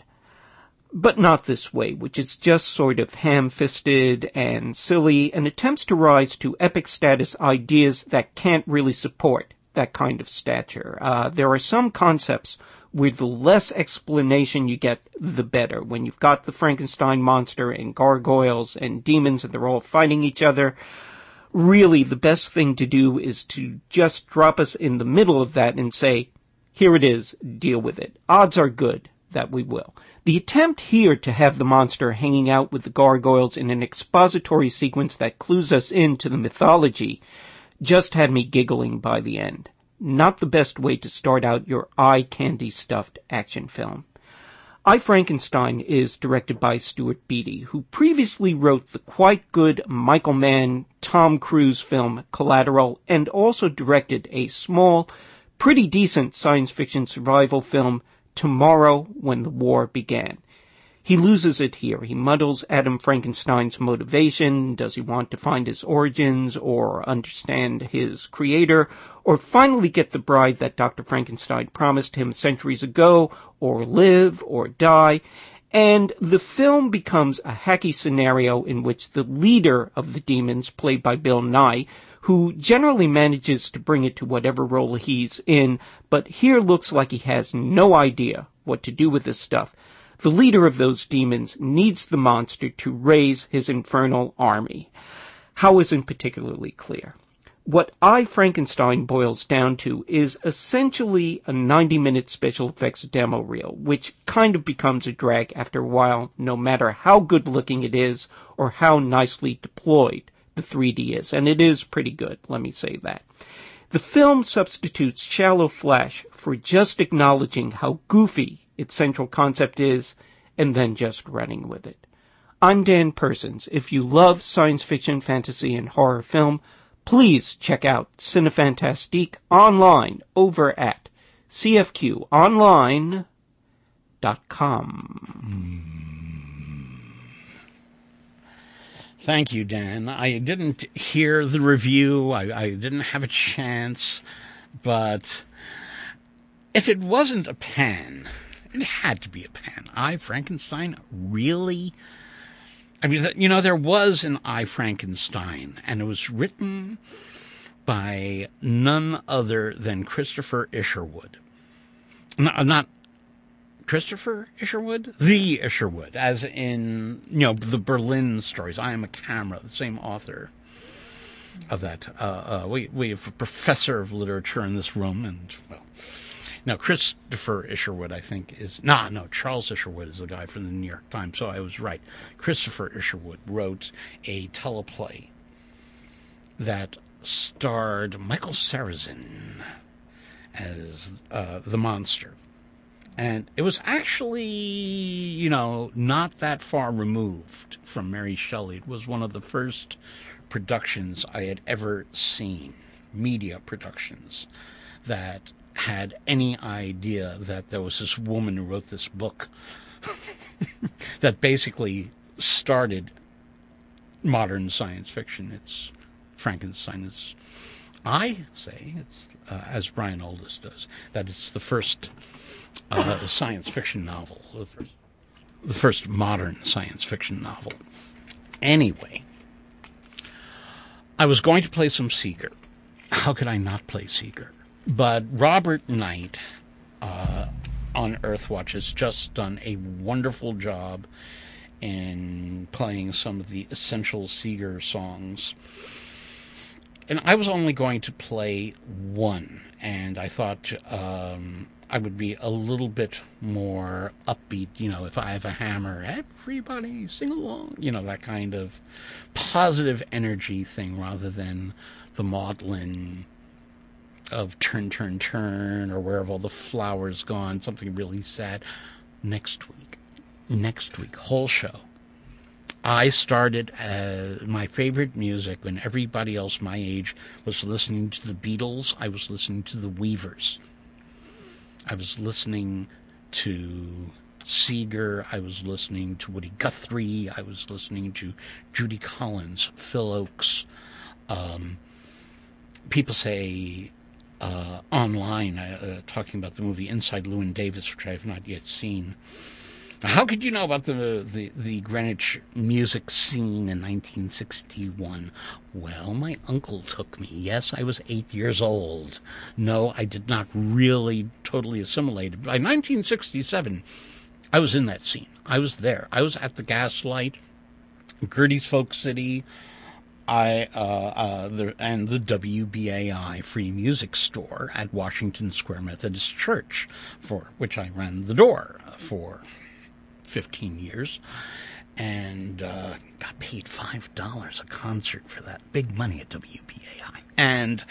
But not this way, which is just sort of ham-fisted and silly and attempts to rise to epic status ideas that can't really support that kind of stature. There are some concepts where the less explanation you get, the better. When you've got the Frankenstein monster and gargoyles and demons and they're all fighting each other, really the best thing to do is to just drop us in the middle of that and say, here it is, deal with it. Odds are good that we will. The attempt here to have the monster hanging out with the gargoyles in an expository sequence that clues us into the mythology just had me giggling by the end. Not the best way to start out your eye-candy-stuffed action film. I, Frankenstein is directed by Stuart Beattie, who previously wrote the quite good Michael Mann, Tom Cruise film Collateral, and also directed a small, pretty decent science fiction survival film, Tomorrow When the War Began. He loses it here. He muddles Adam Frankenstein's motivation. Does he want to find his origins or understand his creator or finally get the bride that Dr. Frankenstein promised him centuries ago, or live or die? And the film becomes a hacky scenario in which the leader of the demons, played by Bill Nye, who generally manages to bring it to whatever role he's in, but here looks like he has no idea what to do with this stuff. The leader of those demons needs the monster to raise his infernal army. How isn't particularly clear. What I, Frankenstein, boils down to is essentially a 90-minute special effects demo reel, which kind of becomes a drag after a while, no matter how good-looking it is or how nicely deployed the 3D is. And it is pretty good, let me say that. The film substitutes shallow flash for just acknowledging how goofy its central concept is, and then just running with it. I'm Dan Persons. If you love science fiction, fantasy, and horror film, please check out Cinefantastique online over at cfqonline.com. Thank you, Dan. I didn't hear the review. I didn't have a chance. But if it wasn't a pan, it had to be a pan. I, Frankenstein, really? I mean, you know, there was an I, Frankenstein, and it was written by none other than Christopher Isherwood. Not Christopher Isherwood? The Isherwood, as in, you know, the Berlin stories. I Am a Camera, the same author of that. We have a professor of literature in this room, and, well, now, Christopher Isherwood, I think, is... No, Charles Isherwood is the guy from the New York Times, so I was right. Christopher Isherwood wrote a teleplay that starred Michael Sarrazin as the monster. And it was actually, you know, not that far removed from Mary Shelley. It was one of the first productions I had ever seen, media productions, that had any idea that there was this woman who wrote this book that basically started modern science fiction. It's Frankenstein. It's, I say, it's as Brian Aldiss does, that it's the first science fiction novel, the first modern science fiction novel. Anyway, I was going to play some Seeger. How could I not play Seeger? But Robert Knight on Earthwatch has just done a wonderful job in playing some of the essential Seeger songs. And I was only going to play one, and I thought I would be a little bit more upbeat, you know, if I have a hammer, everybody sing along, you know, that kind of positive energy thing, rather than the maudlin of Turn, Turn, Turn, or Where Have All the Flowers Gone, something really sad. Next week, whole show. I started my favorite music when everybody else my age was listening to the Beatles. I was listening to the Weavers. I was listening to Seeger. I was listening to Woody Guthrie. I was listening to Judy Collins, Phil Ochs. People say online, talking about the movie Inside Llewyn Davis, which I have not yet seen. How could you know about the Greenwich music scene in 1961? Well, my uncle took me. Yes, I was 8 years old. No, I did not really totally assimilate it. By 1967, I was in that scene. I was there. I was at the Gaslight, Gertie's Folk City, and the WBAI Free Music Store at Washington Square Methodist Church, for which I ran the door for 15 years, and got paid $5 a concert for that. Big money at WBAI. And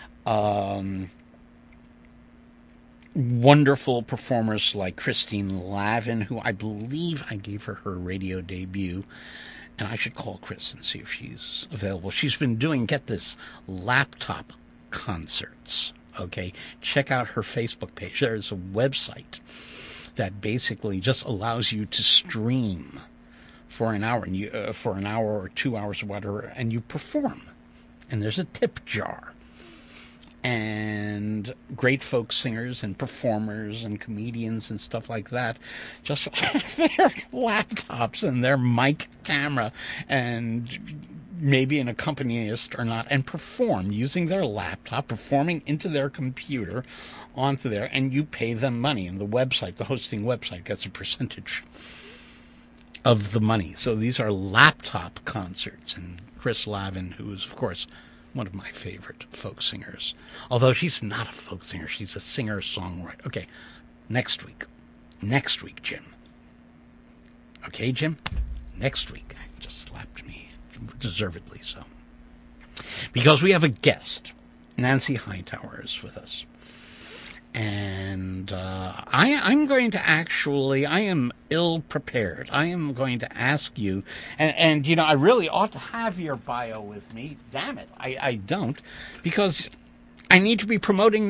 wonderful performers like Christine Lavin, who I believe I gave her radio debut. And I should call Chris and see if she's available. She's been doing, get this, laptop concerts. Okay, check out her Facebook page. There's a website that basically just allows you to stream for an hour, and for an hour or 2 hours or whatever, and you perform. And there's a tip jar. And great folk singers and performers and comedians and stuff like that just have their laptops and their mic camera and, maybe an accompanist or not, and perform using their laptop, performing into their computer onto there, and you pay them money. And the website, the hosting website, gets a percentage of the money. So these are laptop concerts. And Chris Lavin, who is, of course, one of my favorite folk singers, although she's not a folk singer, she's a singer-songwriter. Okay, next week, Jim. Okay, Jim? Next week. Just slapped me, deservedly so. Because we have a guest. Nancy Hightower is with us. And I'm going to I am ill-prepared. I am going to ask you, and I really ought to have your bio with me. Damn it, I don't, because I need to be promoting